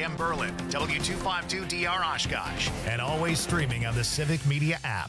WIJM Berlin, W252DR Oshkosh, and always streaming on the Civic Media app.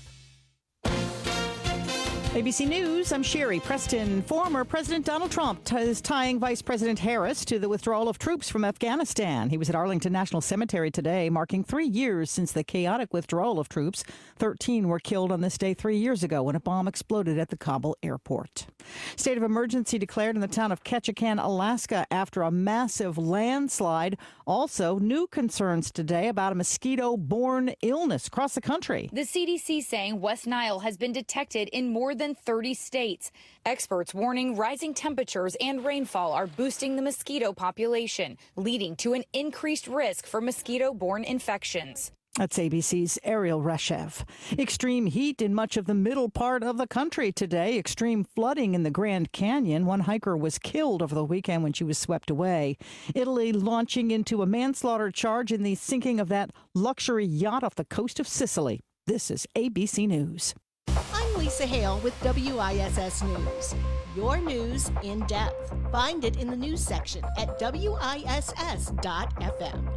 ABC News, I'm Sherry Preston. Former President Donald Trump is tying Vice President Harris to the withdrawal of troops from Afghanistan. He was at Arlington National Cemetery today, marking 3 years since the chaotic withdrawal of troops. 13 were killed on this day 3 years ago when a bomb exploded at the Kabul airport. State of emergency declared in the town of Ketchikan, Alaska, after a massive landslide. Also, new concerns today about a mosquito-borne illness across the country. The CDC saying West Nile has been detected in more than 30 states. Experts warning rising temperatures and rainfall are boosting the mosquito population, leading to an increased risk for mosquito-borne infections. That's ABC's Ariel Reshev. Extreme heat in much of the middle part of the country today. Extreme flooding in the Grand Canyon. One hiker was killed over the weekend when she was swept away. Italy launching into a manslaughter charge in the sinking of that luxury yacht off the coast of Sicily. This is ABC News. I'm Lisa Hale with WISS News. Your news in depth. Find it in the news section at WISS.FM.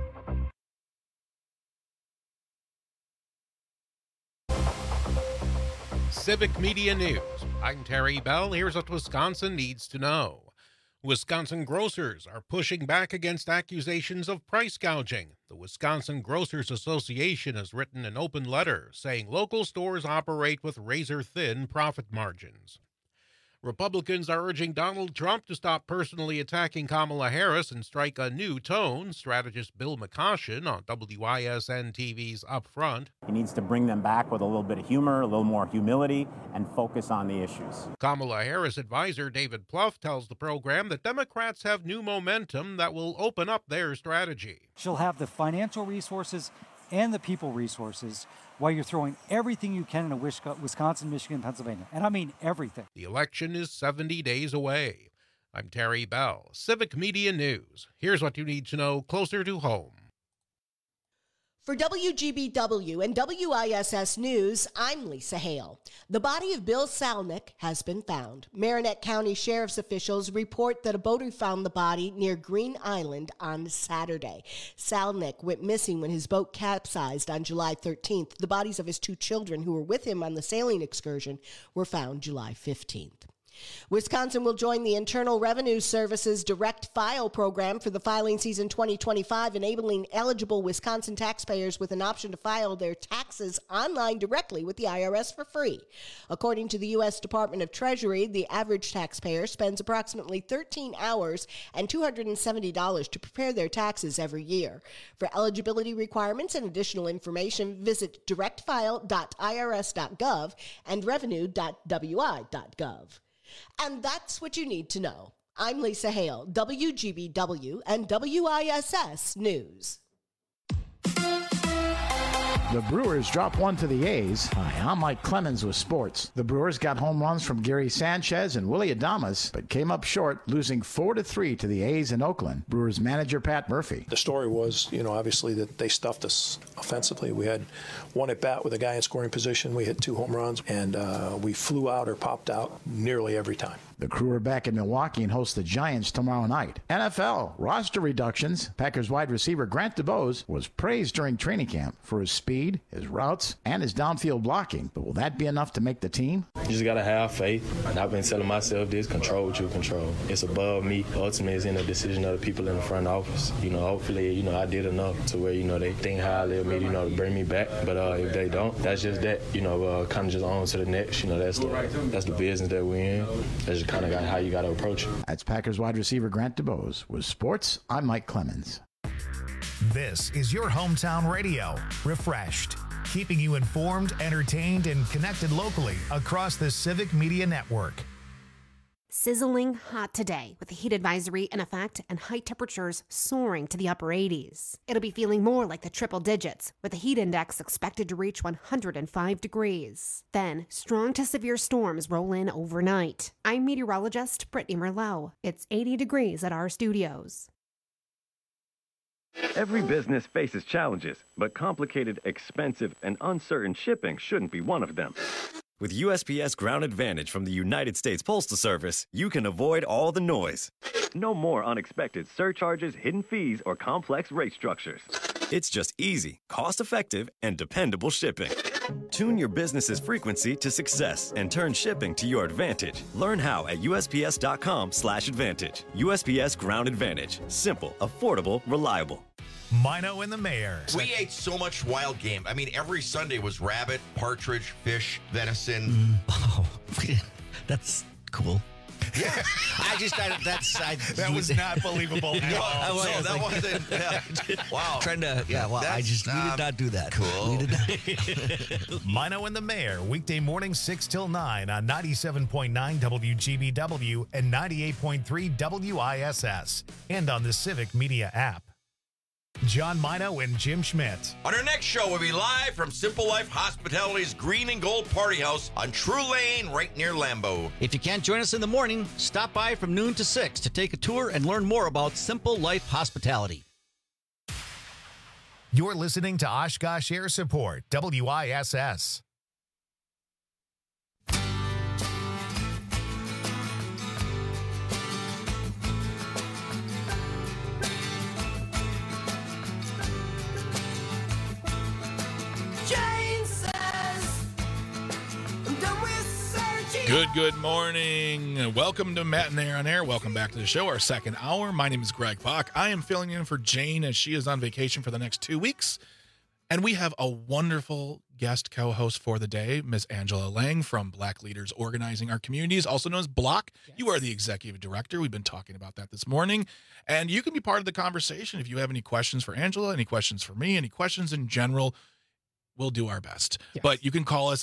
Civic Media News. I'm Terry Bell. Here's what Wisconsin needs to know. Wisconsin grocers are pushing back against accusations of price gouging. The Wisconsin Grocers Association has written an open letter saying local stores operate with razor-thin profit margins. Republicans are urging Donald Trump to stop personally attacking Kamala Harris and strike a new tone. Strategist Bill McCoshen on WISN TV's Up Front. He needs to bring them back with a little bit of humor, a little more humility, and focus on the issues. Kamala Harris advisor David Plouffe tells the program that Democrats have new momentum that will open up their strategy. She'll have the financial resources and the people resources while you're throwing everything you can into Wisconsin, Michigan, Pennsylvania. And I mean everything. The election is 70 days away. I'm Terry Bell, Civic Media News. Here's what you need to know closer to home. For WGBW and WISS News, I'm Lisa Hale. The body of Bill Salnick has been found. Marinette County Sheriff's officials report that a boater found the body near Green Island on Saturday. Salnick went missing when his boat capsized on July 13th. The bodies of his 2 children who were with him on the sailing excursion were found July 15th. Wisconsin will join the Internal Revenue Service's Direct File program for the filing season 2025, enabling eligible Wisconsin taxpayers with an option to file their taxes online directly with the IRS for free. According to the U.S. Department of Treasury, the average taxpayer spends approximately 13 hours and $270 to prepare their taxes every year. For eligibility requirements and additional information, visit directfile.irs.gov and revenue.wi.gov. And that's what you need to know. I'm Lisa Hale, WGBW and WISS News. The Brewers drop 1 to the A's. Hi, I'm Mike Clemens with sports. The Brewers got home runs from Gary Sanchez and Willie Adames, but came up short, losing 4-3 to the A's in Oakland. Brewers manager Pat Murphy. The story was, obviously that they stuffed us offensively. We had 1 at bat with a guy in scoring position. We hit 2 home runs, and we flew out or popped out nearly every time. The Crew are back in Milwaukee and host the Giants tomorrow night. NFL roster reductions. Packers wide receiver Grant DuBose was praised during training camp for his speed, his routes, and his downfield blocking. But will that be enough to make the team? You just got to have faith. And I've been telling myself this, control what you control. It's above me. Ultimately, it's in the decision of the people in the front office. Hopefully, I did enough to where, they think highly of me, to bring me back. But if they don't, that's just that. Kind of just on to the next. That's the business that we're in. That's just kind of how you got to approach it. That's Packers wide receiver Grant DuBose. With sports, I'm Mike Clemens. This is your hometown radio, Refreshed, keeping you informed, entertained, and connected locally across the Civic Media Network. Sizzling hot today with a heat advisory in effect and high temperatures soaring to the upper 80s. It'll be feeling more like the triple digits with the heat index expected to reach 105 degrees. Then, strong to severe storms roll in overnight. I'm meteorologist Brittany Merlot. It's 80 degrees at our studios. Every business faces challenges, but complicated, expensive, and uncertain shipping shouldn't be one of them. With USPS Ground Advantage from the United States Postal Service, you can avoid all the noise No more unexpected surcharges, hidden fees, or complex rate structures. It's just easy, cost-effective, and dependable shipping. Tune your business's frequency to success and turn shipping to your advantage. Learn how at USPS.com/advantage. USPS Ground Advantage. Simple, affordable, reliable. Mino and the Mayor. We ate so much wild game. I mean, every Sunday was rabbit, partridge, fish, venison. That's cool. Yeah. That was not believable at all. No, that wasn't. Yeah. Wow. We did not do that. Cool. We did not. Mino and the Mayor, weekday morning 6 till 9 on 97.9 WGBW and 98.3 WISS, and on the Civic Media app. John Mino and Jim Schmidt. On our next show, we'll be live from Simple Life Hospitality's Green and Gold Party House on True Lane, right near Lambeau. If you can't join us in the morning, stop by from noon to 6 to take a tour and learn more about Simple Life Hospitality. You're listening to Oshkosh Air Support, WISS. Good morning. Welcome to Matinee on Air. Welcome back to the show, our second hour. My name is Greg Bach. I am filling in for Jane as she is on vacation for the next 2 weeks. And we have a wonderful guest co-host for the day, Ms. Angela Lang from Black Leaders Organizing Our Communities, also known as Block. Yes. You are the executive director. We've been talking about that this morning. And you can be part of the conversation if you have any questions for Angela, any questions for me, any questions in general. We'll do our best. Yes. But you can call us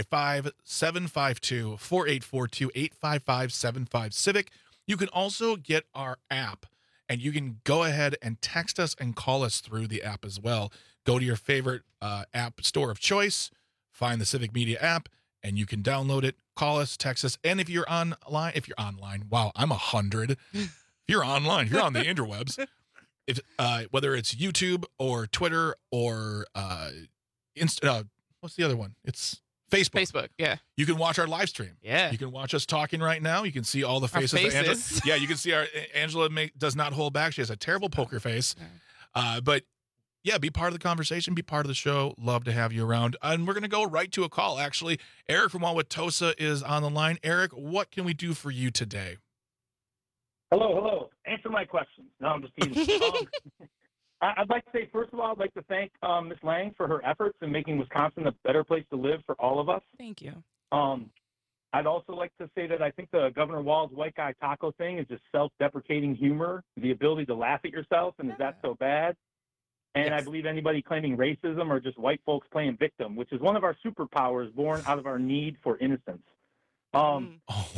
855-752-4842, 855-75-CIVIC. You can also get our app, and you can go ahead and text us and call us through the app as well. Go to your favorite app store of choice, find the Civic Media app, and you can download it, call us, text us. And if you're online, wow, I'm 100. If you're online, if you're on the interwebs, if whether it's YouTube or Twitter or what's the other one? It's Facebook. Facebook, yeah. You can watch our live stream. Yeah. You can watch us talking right now. You can see all the faces. Our of Angela. Yeah, you can see Angela does not hold back. She has a terrible poker face. But yeah, be part of the conversation. Be part of the show. Love to have you around. And we're going to go right to a call, actually. Eric from Wauwatosa is on the line. Eric, what can we do for you today? Hello. Answer my questions. No, I'm just teasing. I'd like to say, first of all, I'd like to thank Ms. Lang for her efforts in making Wisconsin a better place to live for all of us. Thank you. I'd also like to say that I think the Governor Walz white guy taco thing is just self-deprecating humor, the ability to laugh at yourself, and is that so bad? And yes. I believe anybody claiming racism are just white folks playing victim, which is one of our superpowers born out of our need for innocence. The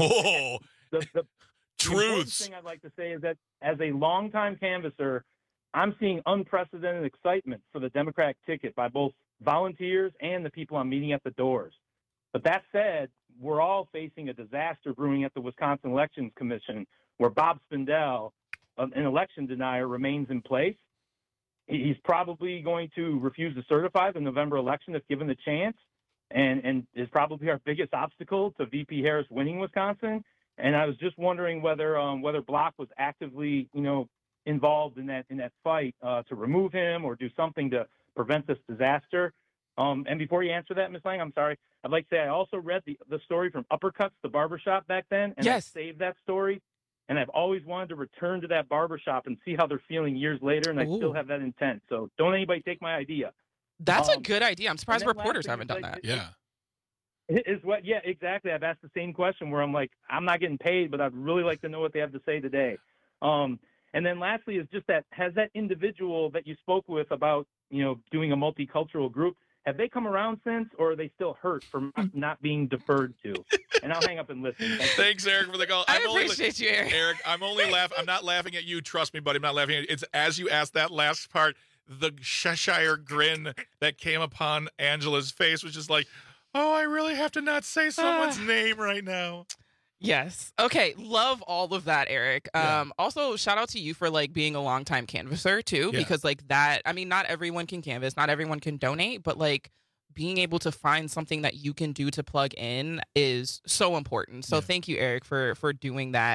important thing I'd like to say is that as a longtime canvasser, I'm seeing unprecedented excitement for the Democratic ticket by both volunteers and the people I'm meeting at the doors. But that said, we're all facing a disaster brewing at the Wisconsin Elections Commission, where Bob Spindell, an election denier, remains in place. He's probably going to refuse to certify the November election if given the chance, and is probably our biggest obstacle to VP Harris winning Wisconsin. And I was just wondering whether Block was actively, involved in that fight to remove him or do something to prevent this disaster. And before you answer that, Ms. Lang, I'm sorry, I'd like to say I also read the story from Uppercuts, the barbershop back then, and I saved that story. And I've always wanted to return to that barbershop and see how they're feeling years later, and I still have that intent. So don't anybody take my idea. That's a good idea. I'm surprised reporters haven't done that. Yeah. Yeah, exactly. I've asked the same question where I'm like, I'm not getting paid, but I'd really like to know what they have to say today. And then lastly is just that, has that individual that you spoke with about, doing a multicultural group, have they come around since, or are they still hurt from not being deferred to? And I'll hang up and listen. Thanks, Eric, for the call. I appreciate you, Eric. Eric, I'm only laughing. I'm not laughing at you. Trust me, buddy. I'm not laughing at you. It's as you asked that last part, the Cheshire grin that came upon Angela's face was just like, oh, I really have to not say someone's name right now. Yes. Okay. Love all of that, Eric. Yeah. Also, shout out to you for being a longtime canvasser too, because that, not everyone can canvas, not everyone can donate, but being able to find something that you can do to plug in is so important. So thank you, Eric, for doing that.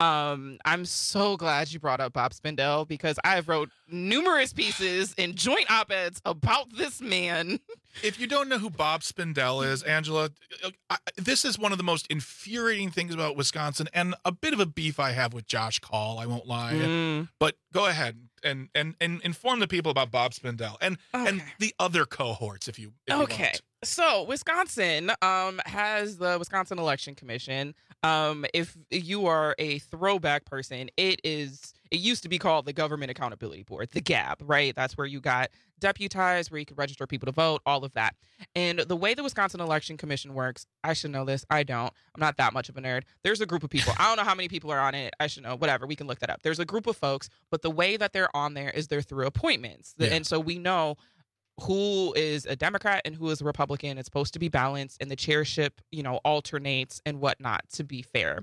I'm so glad you brought up Bob Spindell because I have wrote numerous pieces in joint op-eds about this man. If you don't know who Bob Spindell is, Angela, this is one of the most infuriating things about Wisconsin and a bit of a beef I have with Josh Call, I won't lie. But go ahead and inform the people about Bob Spindell and the other cohorts if you want. So Wisconsin has the Wisconsin Election Commission. If you are a throwback person, it used to be called the Government Accountability Board, the GAB, right? That's where you got deputized, where you could register people to vote, all of that. And the way the Wisconsin Election Commission works, I should know this. I don't. I'm not that much of a nerd. There's a group of people. I don't know how many people are on it. I should know. Whatever. We can look that up. There's a group of folks, but the way that they're on there is they're through appointments. Yeah. And so we know who is a Democrat and who is a Republican. It's supposed to be balanced, and the chairship, alternates and whatnot, to be fair.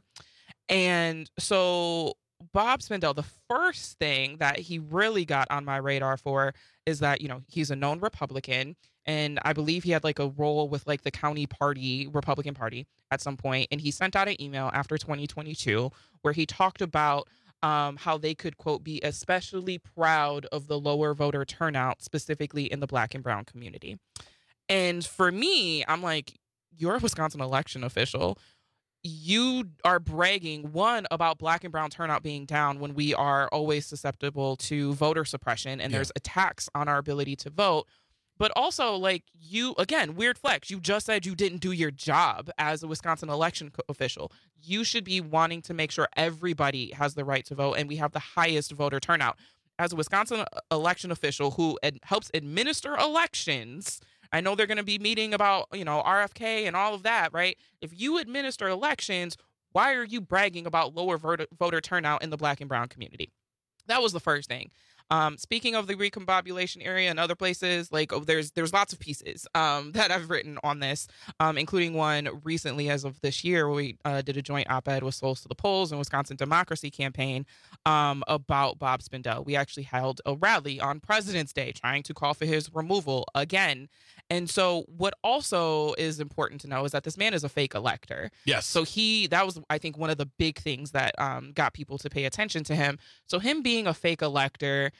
And so Bob Spindell, the first thing that he really got on my radar for is that, he's a known Republican, and I believe he had like a role with like the county party, Republican Party at some point. And he sent out an email after 2022 where he talked about how they could, quote, be especially proud of the lower voter turnout, specifically in the Black and brown community. And for me, I'm like, you're a Wisconsin election official. You are bragging, one, about Black and brown turnout being down when we are always susceptible to voter suppression and there's attacks on our ability to vote. But also, like, you, again, weird flex. You just said you didn't do your job as a Wisconsin election official. You should be wanting to make sure everybody has the right to vote and we have the highest voter turnout. As a Wisconsin election official who helps administer elections, I know they're going to be meeting about, RFK and all of that, right? If you administer elections, why are you bragging about lower voter turnout in the Black and brown community? That was the first thing. Speaking of the recombobulation area and other places, like there's lots of pieces that I've written on this, including one recently as of this year where we did a joint op-ed with Souls to the Polls and Wisconsin Democracy Campaign about Bob Spindell. We actually held a rally on President's Day trying to call for his removal again. And so what also is important to know is that this man is a fake elector. Yes. So that was, I think, one of the big things that got people to pay attention to him. So him being a fake elector,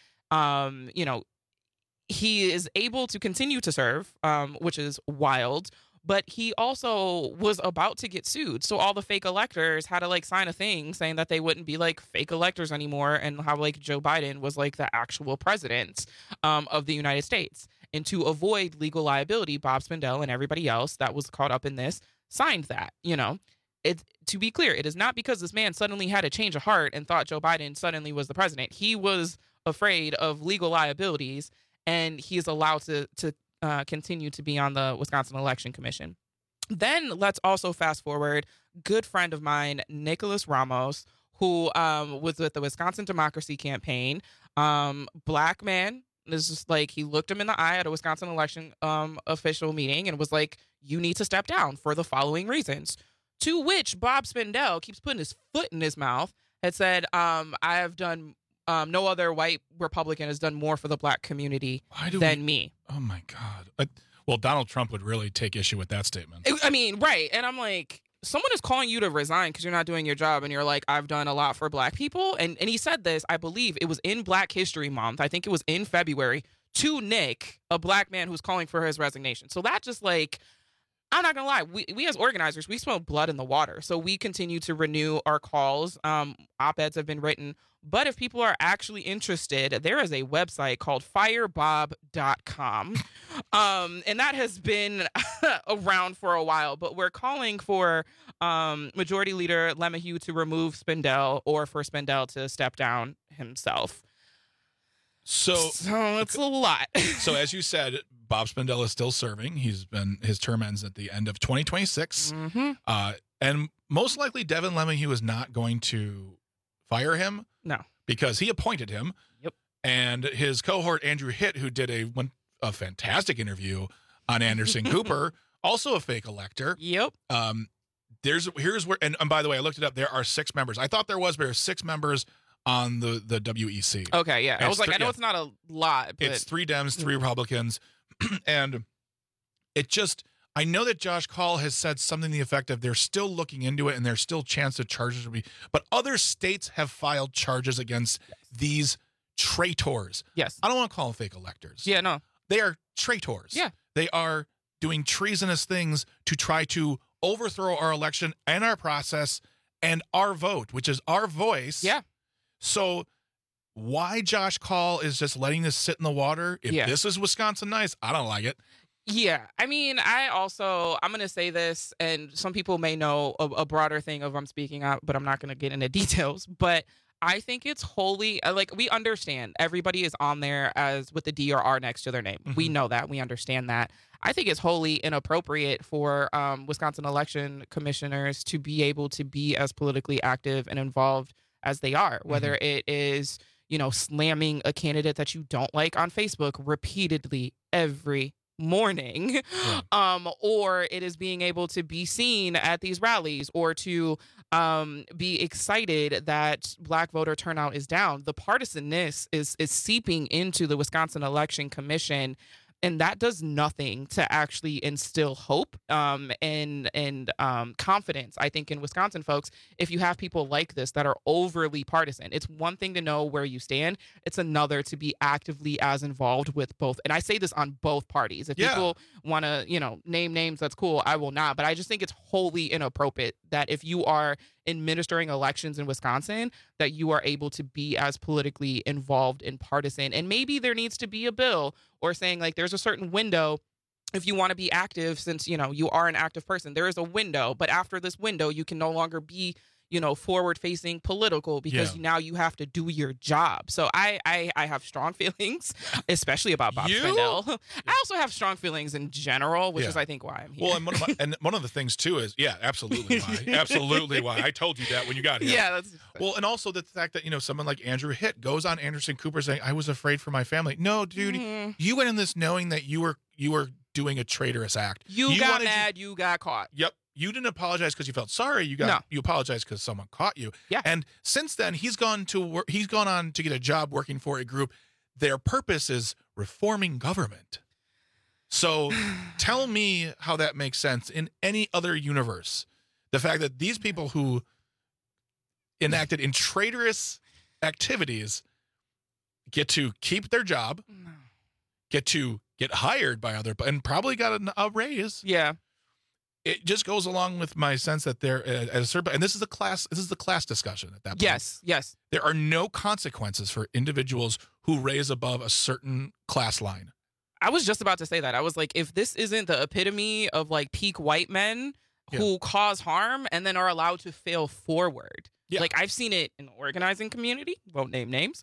he is able to continue to serve, which is wild. But he also was about to get sued. So all the fake electors had to like sign a thing saying that they wouldn't be like fake electors anymore and how like Joe Biden was like the actual president of the United States. And to avoid legal liability, Bob Spindell and everybody else that was caught up in this signed that, To be clear, it is not because this man suddenly had a change of heart and thought Joe Biden suddenly was the president. He was afraid of legal liabilities, and he is allowed to continue to be on the Wisconsin Election Commission. Then let's also fast forward. Good friend of mine, Nicholas Ramos, who was with the Wisconsin Democracy Campaign, Black man. It's just like he looked him in the eye at a Wisconsin election official meeting and was like, you need to step down for the following reasons. To which Bob Spindell keeps putting his foot in his mouth, had said, I have done, no other white Republican has done more for the Black community than me. Oh, my God. Well, Donald Trump would really take issue with that statement. I mean, right. And I'm like, someone is calling you to resign because you're not doing your job. And you're like, I've done a lot for Black people. And he said this, I believe it was in Black History Month. I think it was in February to Nick, a Black man who's calling for his resignation. So that just like, I'm not going to lie. We as organizers, we smell blood in the water. So we continue to renew our calls. Op-eds have been written. But if people are actually interested, there is a website called firebob.com. And that has been around for a while. But we're calling for Majority Leader LeMahieu to remove Spindell or for Spindell to step down himself. So it's a lot. So as you said, Bob Spindell is still serving. His term ends at the end of 2026. Mm-hmm. And most likely Devin LeMahieu is not going to fire him. No. Because he appointed him. Yep. And his cohort, Andrew Hitt, who did a fantastic interview on Anderson Cooper, also a fake elector. Yep. Here's where, and by the way, I looked it up. There are 6 members. I thought there are 6 members on the WEC. Okay, yeah. I was like, I know it's not a lot, but it's 3 Dems, 3 Republicans. And it just, I know that Josh Kaul has said something to the effect of they're still looking into it and there's still chance that charges will be, but other states have filed charges against these traitors. Yes. I don't want to call them fake electors. Yeah, no. They are traitors. Yeah. They are doing treasonous things to try to overthrow our election and our process and our vote, which is our voice. Yeah. So why Josh Kaul is just letting this sit in the water? If this is Wisconsin nice, I don't like it. Yeah. I mean, I'm going to say this, and some people may know a broader thing of I'm speaking out, but I'm not going to get into details. But I think it's wholly, like, we understand everybody is on there as with the D or R next to their name. We know that. We understand that. I think it's wholly inappropriate for Wisconsin election commissioners to be able to be as politically active and involved as they are, whether it is, slamming a candidate that you don't like on Facebook repeatedly every morning, or it is being able to be seen at these rallies or to be excited that Black voter turnout is down. The partisanness is seeping into the Wisconsin Election Commission, and that does nothing to actually instill hope and confidence, I think, in Wisconsin folks. If you have people like this that are overly partisan, it's one thing to know where you stand. It's another to be actively as involved with both. And I say this on both parties. If people want to, name names, that's cool. I will not. But I just think it's wholly inappropriate that if you are administering elections in Wisconsin, that you are able to be as politically involved and partisan. And maybe there needs to be a bill or saying, like, there's a certain window if you want to be active, since, you are an active person. There is a window, but after this window, you can no longer be, forward-facing political because now you have to do your job. So I have strong feelings, especially about Bob Spindell. I also have strong feelings in general, which is, I think, why I'm here. Well, and one of the things, too, is, absolutely why. Absolutely why. I told you that when you got here. Yeah. Well, and also the fact that, someone like Andrew Hitt goes on Anderson Cooper saying, I was afraid for my family. No, dude, you went in this knowing that you were doing a traitorous act. You got mad, you got caught. Yep. You didn't apologize because you felt sorry. You apologized because someone caught you. Yeah. And since then, he's gone on to get a job working for a group. Their purpose is reforming government. So tell me how that makes sense in any other universe. The fact that these people who enacted in traitorous activities get to keep their job, get to get hired by and probably got a raise. Yeah. It just goes along with my sense that they're at a certain, and this is the class discussion at that point. Yes. There are no consequences for individuals who raise above a certain class line. I was just about to say that. I was like, if this isn't the epitome of like peak white men who cause harm and then are allowed to fail forward. Yeah. Like, I've seen it in the organizing community. Won't name names.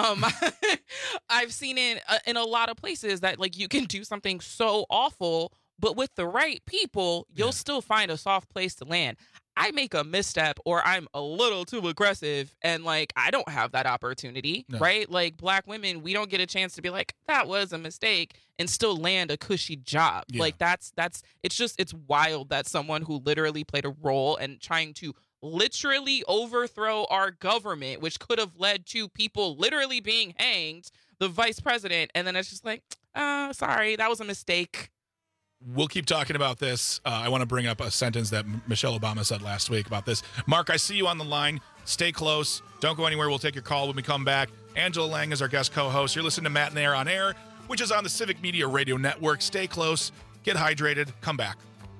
I've seen it in a lot of places that, like, you can do something so awful, but with the right people, you'll still find a soft place to land. I make a misstep or I'm a little too aggressive and, like, I don't have that opportunity, right? Like, Black women, we don't get a chance to be like, that was a mistake and still land a cushy job. Yeah. Like, it's wild that someone who literally played a role in trying to literally overthrow our government, which could have led to people literally being hanged, the vice president, and then it's just like, sorry, that was a mistake. We'll keep talking about this. I want to bring up a sentence that Michelle Obama said last week about this. Mark, I see you on the line. Stay close. Don't go anywhere. We'll take your call when we come back. Angela Lang is our guest co-host. You're listening to Matt and Air on Air, which is on the Civic Media Radio Network. Stay close. Get hydrated. Come back.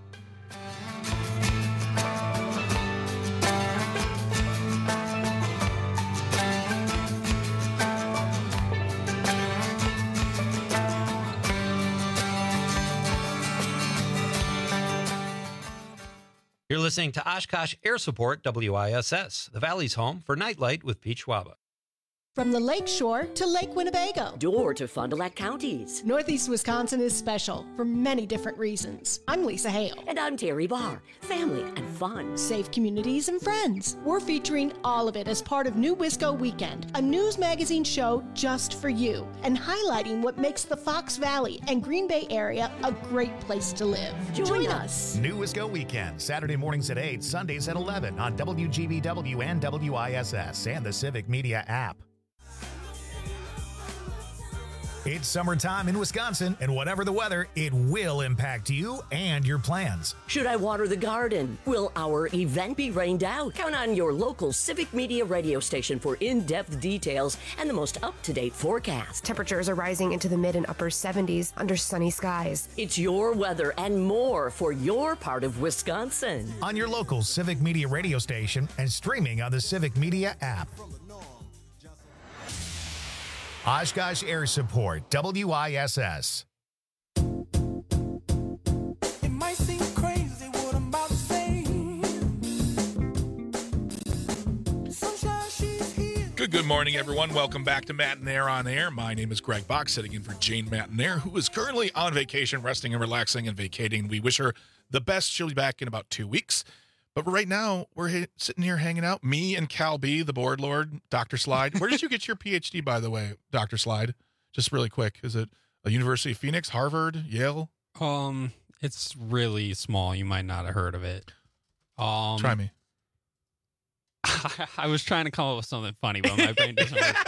You're listening to Oshkosh Air Support WISS, the Valley's home for Nightlight with Pete Schwaba. From the Lake Shore to Lake Winnebago. Door to Fond du Lac counties. Northeast Wisconsin is special for many different reasons. I'm Lisa Hale. And I'm Terry Barr. Family and fun. Safe communities and friends. We're featuring all of it as part of New Wisco Weekend, a news magazine show just for you, and highlighting what makes the Fox Valley and Green Bay area a great place to live. Join us. New Wisco Weekend, Saturday mornings at 8, Sundays at 11 on WGBW and WISS and the Civic Media app. It's summertime in Wisconsin, and whatever the weather, it will impact you and your plans. Should I water the garden? Will our event be rained out? Count on your local Civic Media radio station for in-depth details and the most up-to-date forecast. Temperatures are rising into the mid and upper 70s under sunny skies. It's your weather and more for your part of Wisconsin. On your local Civic Media radio station and streaming on the Civic Media app. Oshkosh Air Support, WISS. It might seem crazy what I'm about to say. Sunshine, she's here. Good morning, everyone. Welcome back to Matt and Air on Air. My name is Greg Bach, sitting in for Jane Mattinair, who is currently on vacation, resting and relaxing and vacating. We wish her the best. She'll be back in about 2 weeks. But right now, we're sitting here hanging out. Me and Cal B, the board lord, Dr. Slide. Where did you get your PhD, by the way, Dr. Slide? Just really quick. Is it a University of Phoenix, Harvard, Yale? It's really small. You might not have heard of it. Try me. I was trying to come up with something funny, but my brain doesn't work.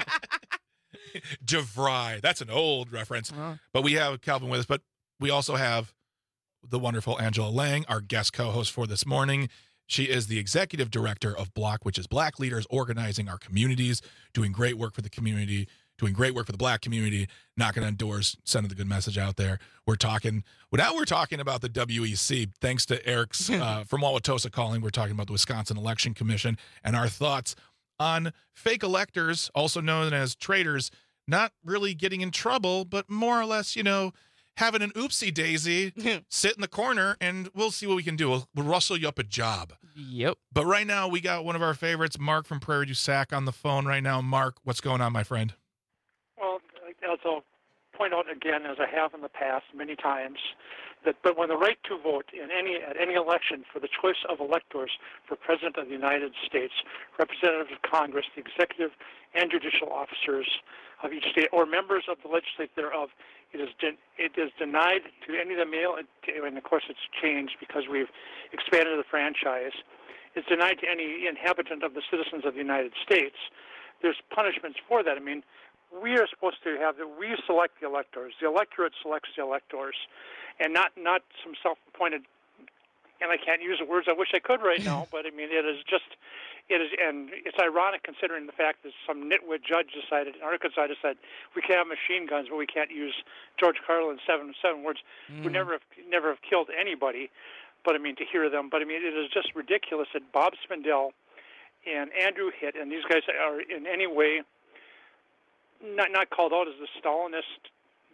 DeVry. That's an old reference. But we have Calvin with us. But we also have the wonderful Angela Lang, our guest co-host for this morning. She is the executive director of Block, which is Black Leaders Organizing Our Communities, doing great work for the community, doing great work for the Black community, knocking on doors, sending the good message out there. We're talking about the WEC. Thanks to Eric's from Wauwatosa calling. We're talking about the Wisconsin Election Commission and our thoughts on fake electors, also known as traitors, not really getting in trouble, but more or less, having an oopsie daisy, sit in the corner, and we'll see what we can do. We'll rustle you up a job. Yep. But right now, we got one of our favorites, Mark from Prairie du Sac, on the phone right now. Mark, what's going on, my friend? Well, as I'll point out again, as I have in the past many times, but when the right to vote at any election for the choice of electors for President of the United States, representatives of Congress, the executive and judicial officers of each state, or members of the legislature thereof, it is denied to any of the male, and of course it's changed because we've expanded the franchise. It's denied to any inhabitant of the citizens of the United States. There's punishments for that. I mean, we are supposed to we select the electors. The electorate selects the electors, and not some self-appointed. And I can't use the words I wish I could right now, but I mean, it is, and it's ironic considering the fact that some nitwit judge decided in Arkansas we can have machine guns, but we can't use George Carlin's seven words. We never have killed anybody, but I mean, to hear them. But I mean, it is just ridiculous that Bob Spindell and Andrew Hitt and these guys are in any way not called out as the Stalinist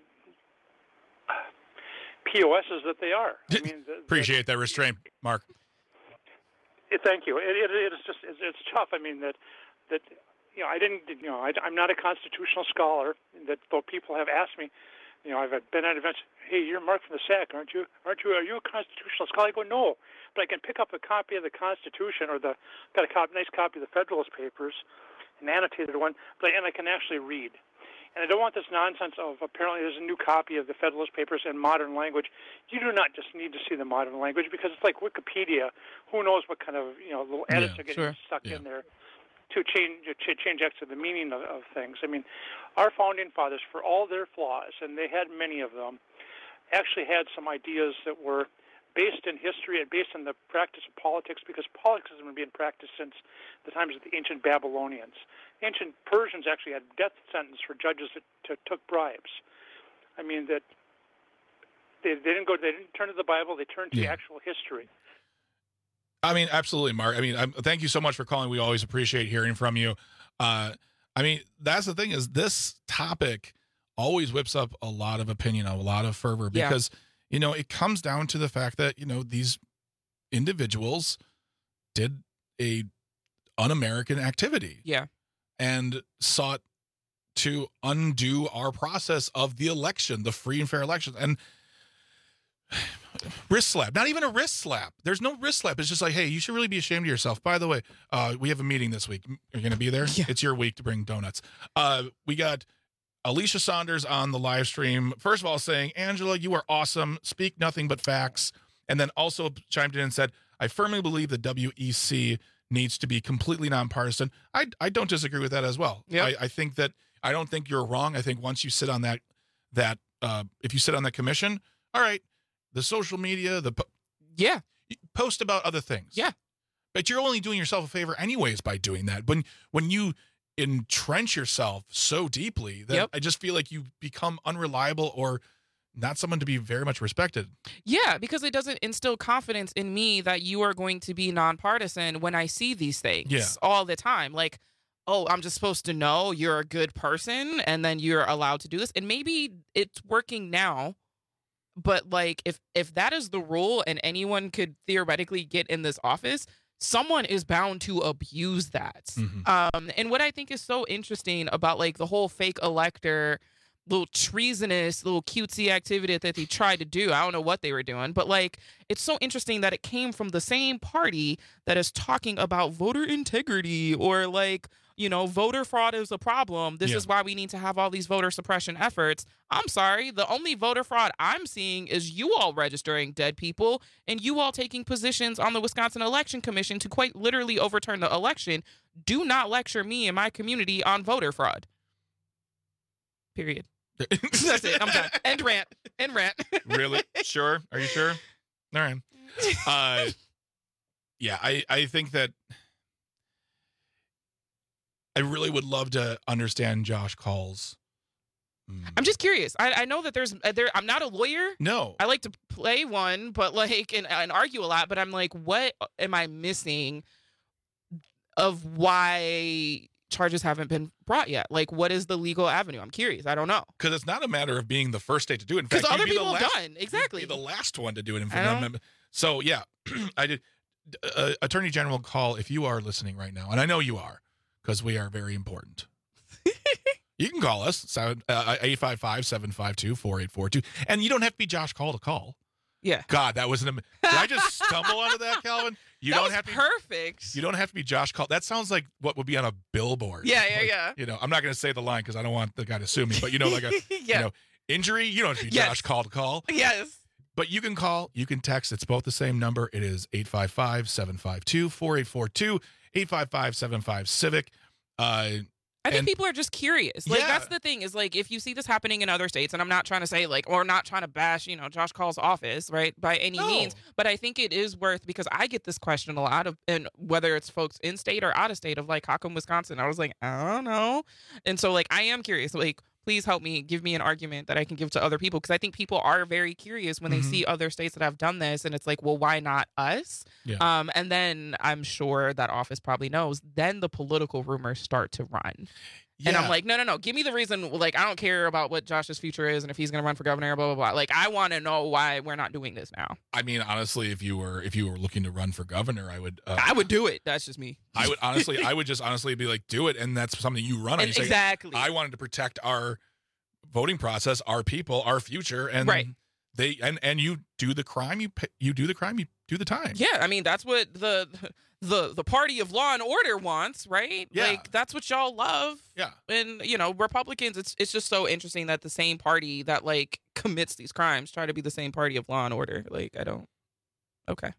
POSs that they are. I mean, appreciate that restraint, Mark. Thank you. It is just it's tough. I mean that I'm not a constitutional scholar. That though people have asked me, I've been at events. Hey, you're Mark from the SAC, aren't you? Are you a constitutional scholar? I go, no, but I can pick up a copy of the Constitution or got a nice copy of the Federalist Papers, an annotated one, and I can actually read. And I don't want this nonsense of apparently there's a new copy of the Federalist Papers in modern language. You do not just need to see the modern language because it's like Wikipedia. Who knows what kind of little edits are getting stuck in there to change actually the meaning of things. I mean, our founding fathers, for all their flaws, and they had many of them, actually had some ideas that were based in history and based on the practice of politics, because politics has been being practiced since the times of the ancient Babylonians. The ancient Persians actually had death sentence for judges that took bribes. I mean, that they didn't turn to the Bible, they turned to actual history. I mean, absolutely, Mark. I mean, thank you so much for calling. We always appreciate hearing from you. I mean, that's the thing is this topic always whips up a lot of opinion, a lot of fervor, because it comes down to the fact that, these individuals did a un-American activity. Yeah. And sought to undo our process of the election, the free and fair election. And wrist slap, not even a wrist slap. There's no wrist slap. It's just like, hey, you should really be ashamed of yourself. By the way, we have a meeting this week. You're going to be there? Yeah. It's your week to bring donuts. We got Alicia Saunders on the live stream, first of all saying, Angela, you are awesome. Speak nothing but facts. And then also chimed in and said, I firmly believe the WEC needs to be completely nonpartisan. I don't disagree with that as well. Yep. I think that I don't think you're wrong. I think once you sit on that if you sit on that commission, all right, the social media, post about other things. Yeah. But you're only doing yourself a favor anyways by doing that. When you entrench yourself so deeply that I just feel like you become unreliable or not someone to be very much respected. Yeah, because it doesn't instill confidence in me that you are going to be nonpartisan when I see these things all the time. Like, oh, I'm just supposed to know you're a good person and then you're allowed to do this. And maybe it's working now, but like if that is the rule and anyone could theoretically get in this office, someone is bound to abuse that. Mm-hmm. And what I think is so interesting about like the whole fake elector, little treasonous, little cutesy activity that they tried to do. I don't know what they were doing, but like it's so interesting that it came from the same party that is talking about voter integrity or like, you know, voter fraud is a problem. This is why we need to have all these voter suppression efforts. I'm sorry. The only voter fraud I'm seeing is you all registering dead people and you all taking positions on the Wisconsin Election Commission to quite literally overturn the election. Do not lecture me and my community on voter fraud. Period. That's it. I'm done. End rant. Really? Sure? Are you sure? All right. Yeah, I think that I really would love to understand Josh Call's. I'm just curious. I know that I'm not a lawyer. No. I like to play one, but like, and argue a lot, but I'm like, what am I missing of why charges haven't been brought yet? Like, what is the legal avenue? I'm curious. I don't know. Because it's not a matter of being the first state to do it. In fact, because other people have done. Exactly. You'd be the last one to do it. So, yeah, I did. Attorney General Call, if you are listening right now, and I know you are, because we are very important. You can call us, 855-752-4842. And you don't have to be Josh Call to call. Yeah. God, that was did I just stumble onto that, Calvin? You don't have to perfect. You don't have to be Josh Call. That sounds like what would be on a billboard. Yeah. You know, I'm not going to say the line because I don't want the guy to sue me, but you know, like a you know, injury, you don't have to be Josh Call to call. Yes. But you can call, you can text. It's both the same number. It is 855-752-4842, 855-75-CIVIC. I think people are just curious. Like, that's the thing is, like, if you see this happening in other states, and I'm not trying to say, like, or not trying to bash, you know, Josh Call's office, right, by any means, but I think it is worth, because I get this question a lot of, and whether it's folks in state or out of state, of, like, how come Wisconsin? I was like, I don't know. And so, like, I am curious. Like, please help me, give me an argument that I can give to other people, because I think people are very curious when they see other states that have done this, and it's like, well, why not us? Yeah. And then I'm sure that office probably knows. Then the political rumors start to run. Yeah. And I'm like, no, give me the reason. Like, I don't care about what Josh's future is and if he's going to run for governor, blah, blah, blah. Like, I want to know why we're not doing this now. I mean, honestly, if you were looking to run for governor, I would do it. That's just me. I would honestly be like, do it. And that's something you run on. You say, exactly. I wanted to protect our voting process, our people, our future. And they, and you do the crime, you do the crime, you do the time. Yeah. I mean, that's what the party of law and order wants, right? Yeah. Like, that's what y'all love. Yeah. And, you know, Republicans, it's just so interesting that the same party that, like, commits these crimes try to be the same party of law and order. Like, I don't. Okay.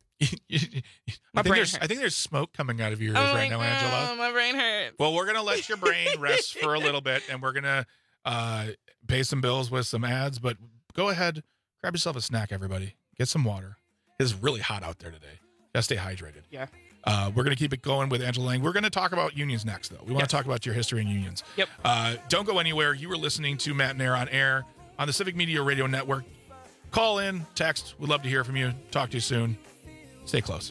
I think there's smoke coming out of your ears right now, Angela. Oh, my brain hurts. Well, we're going to let your brain rest for a little bit, and we're going to pay some bills with some ads, but go ahead, grab yourself a snack, everybody. Get some water. It's really hot out there today. Gotta stay hydrated. Yeah. We're going to keep it going with Angela Lang. We're going to talk about unions next, though. We want to talk about your history in unions. Yep. Don't go anywhere. You were listening to Matt and Air on air on the Civic Media Radio Network. Call in, text. We'd love to hear from you. Talk to you soon. Stay close.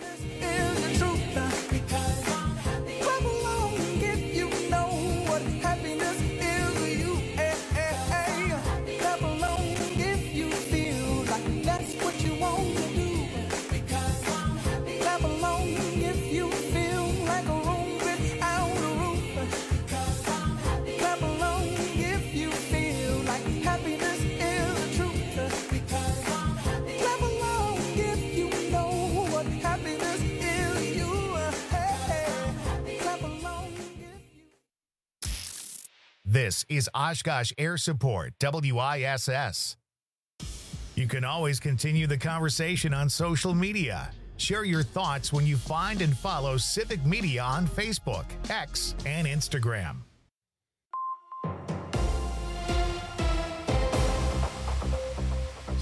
This is Oshkosh Air Support, WISS. You can always continue the conversation on social media. Share your thoughts when you find and follow Civic Media on Facebook, X, and Instagram.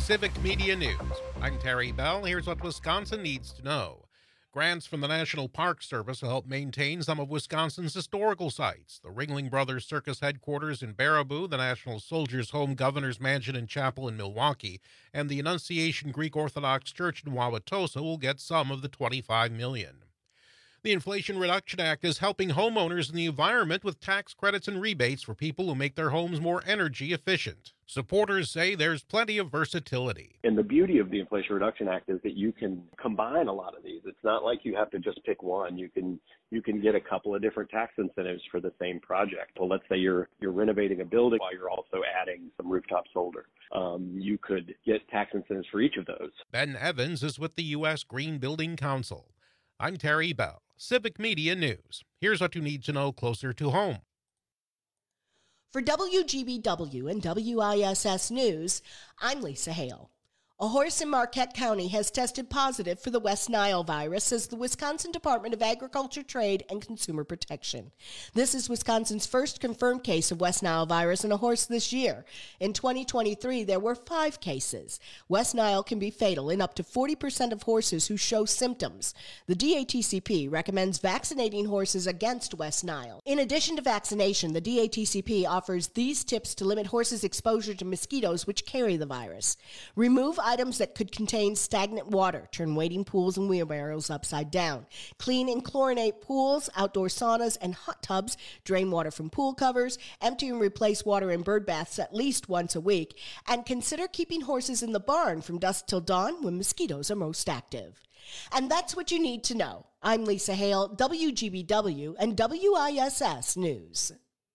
Civic Media News. I'm Terry Bell. Here's what Wisconsin needs to know. Grants from the National Park Service will help maintain some of Wisconsin's historical sites. The Ringling Brothers Circus headquarters in Baraboo, the National Soldiers' Home Governor's Mansion and Chapel in Milwaukee, and the Annunciation Greek Orthodox Church in Wauwatosa will get some of the $25 million. The Inflation Reduction Act is helping homeowners and the environment with tax credits and rebates for people who make their homes more energy efficient. Supporters say there's plenty of versatility. And the beauty of the Inflation Reduction Act is that you can combine a lot of these. It's not like you have to just pick one. You can get a couple of different tax incentives for the same project. Well, let's say you're renovating a building while you're also adding some rooftop solar. You could get tax incentives for each of those. Ben Evans is with the U.S. Green Building Council. I'm Terry Bell, Civic Media News. Here's what you need to know closer to home. For WGBW and WISS News, I'm Lisa Hale. A horse in Marquette County has tested positive for the West Nile virus, says the Wisconsin Department of Agriculture, Trade, and Consumer Protection. This is Wisconsin's first confirmed case of West Nile virus in a horse this year. In 2023, there were 5 cases. West Nile can be fatal in up to 40% of horses who show symptoms. The DATCP recommends vaccinating horses against West Nile. In addition to vaccination, the DATCP offers these tips to limit horses' exposure to mosquitoes which carry the virus. Remove items that could contain stagnant water. Turn wading pools and wheelbarrows upside down. Clean and chlorinate pools, outdoor saunas, and hot tubs. Drain water from pool covers. Empty and replace water in bird baths at least once a week. And consider keeping horses in the barn from dusk till dawn when mosquitoes are most active. And that's what you need to know. I'm Lisa Hale, WGBW and WISS News.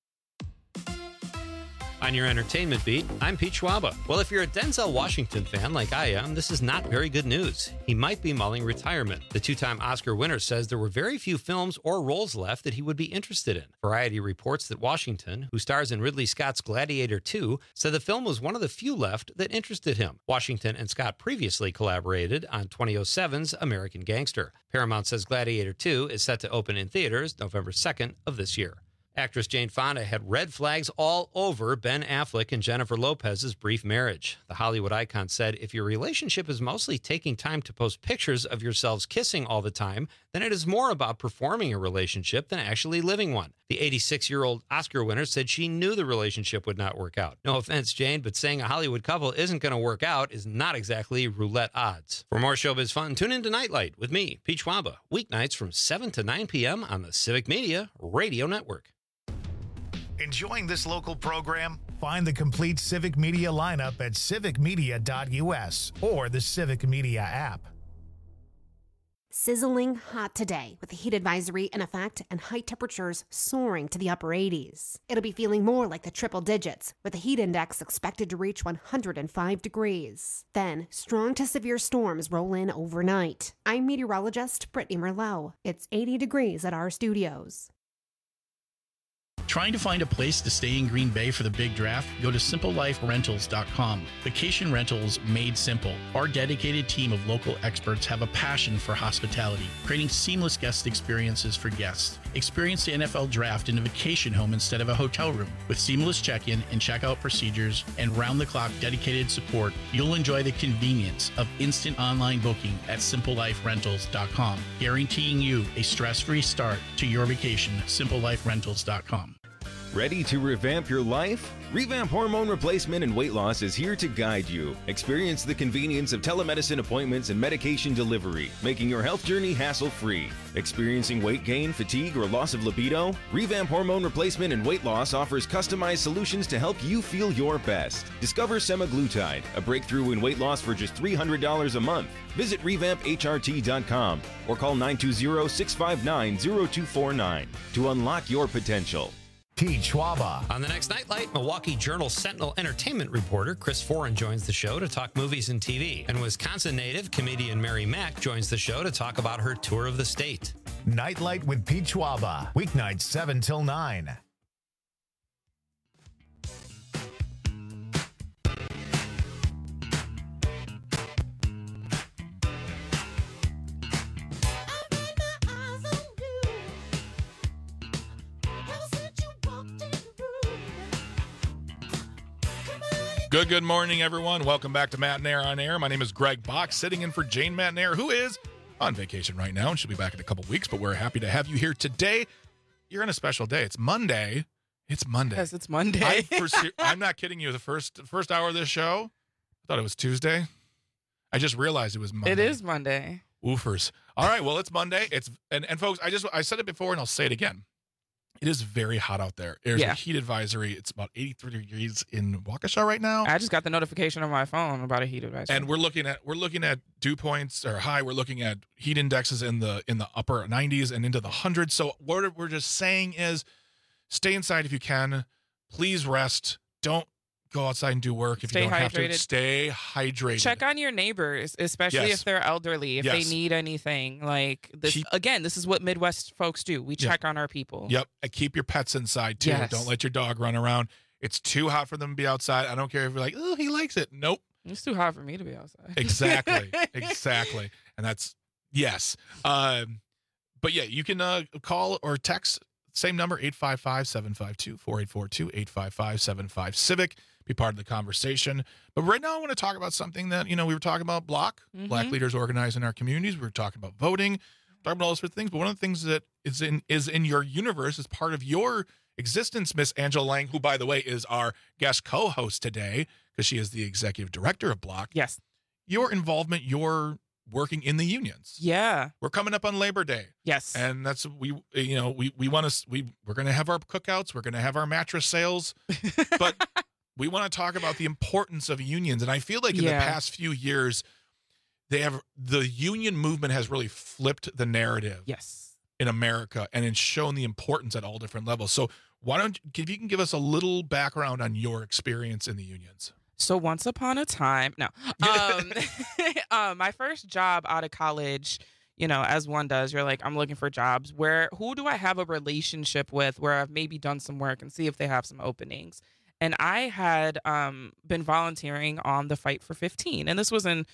On your entertainment beat, I'm Pete Schwaba. Well, if you're a Denzel Washington fan like I am, this is not very good news. He might be mulling retirement. The 2-time Oscar winner says there were very few films or roles left that he would be interested in. Variety reports that Washington, who stars in Ridley Scott's Gladiator 2, said the film was one of the few left that interested him. Washington and Scott previously collaborated on 2007's American Gangster. Paramount says Gladiator 2 is set to open in theaters November 2nd of this year. Actress Jane Fonda had red flags all over Ben Affleck and Jennifer Lopez's brief marriage. The Hollywood icon said, if your relationship is mostly taking time to post pictures of yourselves kissing all the time, then it is more about performing a relationship than actually living one. The 86-year-old Oscar winner said she knew the relationship would not work out. No offense, Jane, but saying a Hollywood couple isn't going to work out is not exactly roulette odds. For more showbiz fun, tune in to Nightlight with me, Pete Schwaba, weeknights from 7 to 9 p.m. on the Civic Media Radio Network. Enjoying this local program? Find the complete Civic Media lineup at civicmedia.us or the Civic Media app. Sizzling hot today with a heat advisory in effect and high temperatures soaring to the upper 80s. It'll be feeling more like the triple digits with a heat index expected to reach 105 degrees. Then, strong to severe storms roll in overnight. I'm meteorologist Brittany Merlot. It's 80 degrees at our studios. Trying to find a place to stay in Green Bay for the big draft? Go to SimpleLifeRentals.com. Vacation rentals made simple. Our dedicated team of local experts have a passion for hospitality, creating seamless guest experiences for guests. Experience the NFL draft in a vacation home instead of a hotel room. With seamless check-in and check-out procedures and round-the-clock dedicated support, you'll enjoy the convenience of instant online booking at SimpleLifeRentals.com, guaranteeing you a stress-free start to your vacation. SimpleLifeRentals.com. Ready to revamp your life? Revamp Hormone Replacement and Weight Loss is here to guide you. Experience the convenience of telemedicine appointments and medication delivery, making your health journey hassle-free. Experiencing weight gain, fatigue, or loss of libido? Revamp Hormone Replacement and Weight Loss offers customized solutions to help you feel your best. Discover semaglutide, a breakthrough in weight loss for just $300 a month. Visit revampHRT.com or call 920-659-0249 to unlock your potential. Pete Schwaba. On the next Nightlight, Milwaukee Journal Sentinel entertainment reporter Chris Foran joins the show to talk movies and TV. And Wisconsin native comedian Mary Mack joins the show to talk about her tour of the state. Nightlight with Pete Schwaba. Weeknights 7 till 9. Good morning, everyone. Welcome back to Matt and Air on Air. My name is Greg Bach, sitting in for Jane Matnair, who is on vacation right now, and she'll be back in a couple weeks, but we're happy to have you here today. You're on a special day. It's Monday. It's Monday. Yes, it's Monday. I'm not kidding you. The first hour of this show, I thought it was Tuesday. I just realized it was Monday. It is Monday. Woofers. All right, well, it's Monday. And folks, I said it before and I'll say it again. It is very hot out there. There's a heat advisory. It's about 83 degrees in Waukesha right now. I just got the notification on my phone about a heat advisory. And we're looking at dew points or high. We're looking at heat indexes in the upper 90s and into the hundreds. So what we're just saying is stay inside if you can. Please rest. Don't go outside and do work if you don't have to. Stay hydrated. Check on your neighbors, especially if they're elderly, if they need anything. Like this, this is what Midwest folks do. We check on our people. Yep. And keep your pets inside too. Yes. Don't let your dog run around. It's too hot for them to be outside. I don't care if you're like, oh, he likes it. Nope. It's too hot for me to be outside. Exactly. Exactly. And that's, yes. But yeah, you can call or text, same number, 855-752-4842, 855-75-CIVIC. Be part of the conversation. But right now I want to talk about something that, we were talking about Black leaders organizing our communities. We were talking about voting, talking about all those sort of things. But one of the things that is in your universe, is part of your existence, Miss Angela Lang, who, by the way, is our guest co-host today because she is the executive director of Block. Yes. Your involvement, your working in the unions. Yeah. We're coming up on Labor Day. Yes. And that's, we're going to have our cookouts. We're going to have our mattress sales. But we want to talk about the importance of unions. And I feel like in the past few years, the union movement has really flipped the narrative. Yes. In America, and it's shown the importance at all different levels. So why don't if you can give us a little background on your experience in the unions? So once upon a time, my first job out of college, as one does, you're like, I'm looking for jobs who do I have a relationship with where I've maybe done some work and see if they have some openings. And I had been volunteering on the Fight for 15. And this was in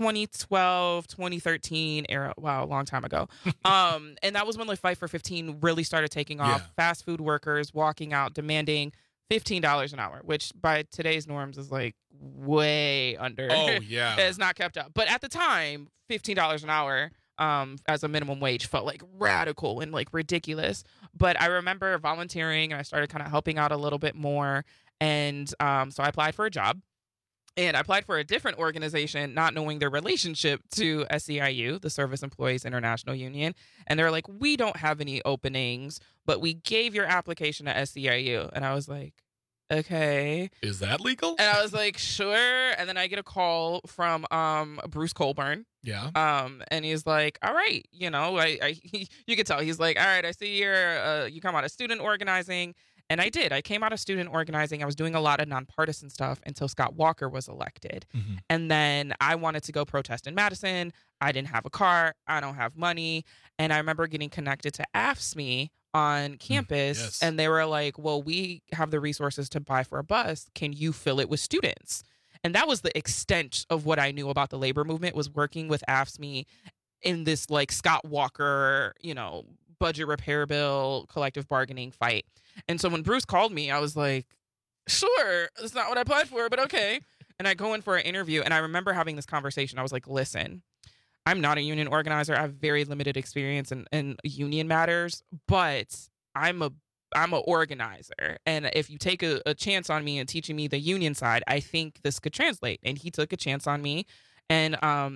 2012, 2013 era. Wow, a long time ago. And that was when the Fight for 15 really started taking off. Fast food workers walking out demanding $15 an hour, which by today's norms is like way under. Oh, yeah. It's not kept up. But at the time, $15 an hour as a minimum wage felt like radical and like ridiculous. But I remember volunteering and I started kind of helping out a little bit more. And so I applied for a job. And I applied for a different organization, not knowing their relationship to SEIU, the Service Employees International Union. And they're like, we don't have any openings, but we gave your application to SEIU. And I was like, okay. Is that legal? And I was like, sure. And then I get a call from Bruce Colburn. Yeah. And he's like, all right, you could tell. He's like, all right, I see you come out of student organizing. And I did. I came out of student organizing. I was doing a lot of nonpartisan stuff until Scott Walker was elected. Mm-hmm. And then I wanted to go protest in Madison. I didn't have a car. I don't have money. And I remember getting connected to AFSCME on campus. Yes. And they were like, well, we have the resources to buy for a bus. Can you fill it with students? And that was the extent of what I knew about the labor movement, was working with AFSCME in this like Scott Walker, budget repair bill, collective bargaining fight. And so when Bruce called me, I was like, sure, that's not what I applied for, but okay. And I go in for an interview, and I remember having this conversation. I was like, listen, I'm not a union organizer. I have very limited experience in union matters, but I'm a organizer. And if you take a chance on me and teaching me the union side, I think this could translate. And he took a chance on me. And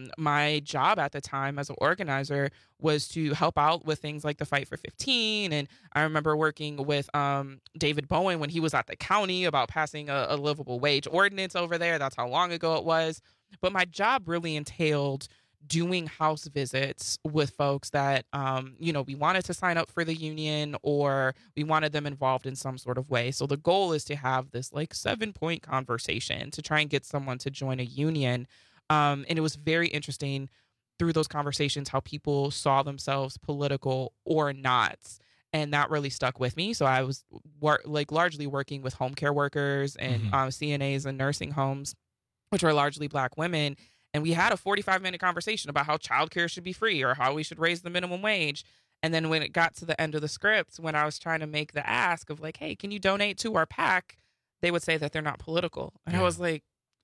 my job at the time as an organizer was to help out with things like the Fight for 15. And I remember working with David Bowen when he was at the county about passing a livable wage ordinance over there. That's how long ago it was. But my job really entailed doing house visits with folks that, we wanted to sign up for the union or we wanted them involved in some sort of way. So the goal is to have this like 7-point conversation to try and get someone to join a union. And it was very interesting through those conversations how people saw themselves political or not. And that really stuck with me. So I was largely working with home care workers and CNAs in nursing homes, which are largely Black women. And we had a 45-minute conversation about how childcare should be free or how we should raise the minimum wage. And then when it got to the end of the script, when I was trying to make the ask of like, hey, can you donate to our PAC? They would say that they're not political. And I was like,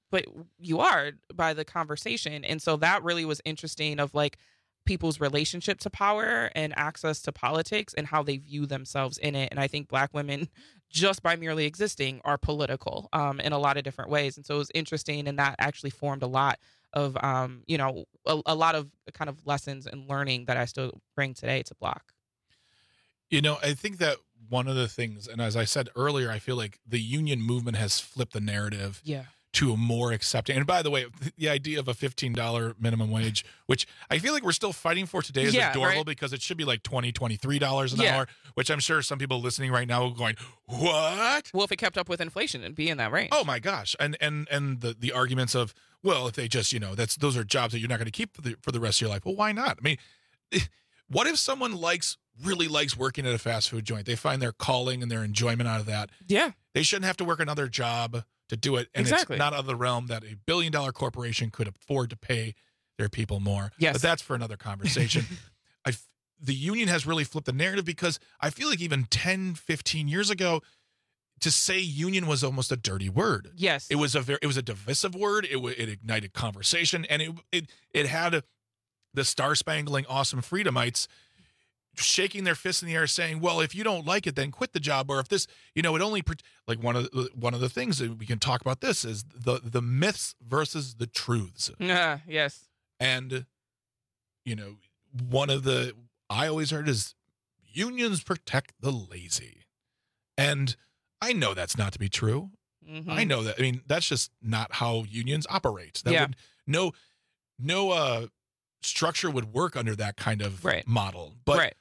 but you are by the conversation. And so that really was interesting of like people's relationship to power and access to politics and how they view themselves in it. And I think Black women, just by merely existing, are political in a lot of different ways. And so it was interesting, and that actually formed a lot of, a lot of kind of lessons and learning that I still bring today to Block. I think that one of the things, and as I said earlier, I feel like the union movement has flipped the narrative to a more accepting. And by the way, the idea of a $15 minimum wage, which I feel like we're still fighting for today, is adorable because it should be like $20, $23 an hour, which I'm sure some people listening right now are going, what? Well, if it kept up with inflation, it'd be in that range. Oh my gosh. And the arguments of, well, if they just, those are jobs that you're not going to keep for the rest of your life. Well, why not? I mean, what if someone really likes working at a fast food joint? They find their calling and their enjoyment out of that. Yeah. They shouldn't have to work another job to do it. And it's not out of the realm that a billion-dollar corporation could afford to pay their people more. Yes. But that's for another conversation. The union has really flipped the narrative, because I feel like even 10, 15 years ago, to say union was almost a dirty word. Yes. It was a divisive word. It ignited conversation, and it had the star-spangling awesome freedomites shaking their fists in the air saying, well, if you don't like it, then quit the job. Or if this, it only, like one of the things that we can talk about this is the myths versus the truths. Yes. And, one of the, I always heard is unions protect the lazy. And I know that's not to be true. Mm-hmm. I know that. I mean, that's just not how unions operate. That would, no structure would work under that kind of model. But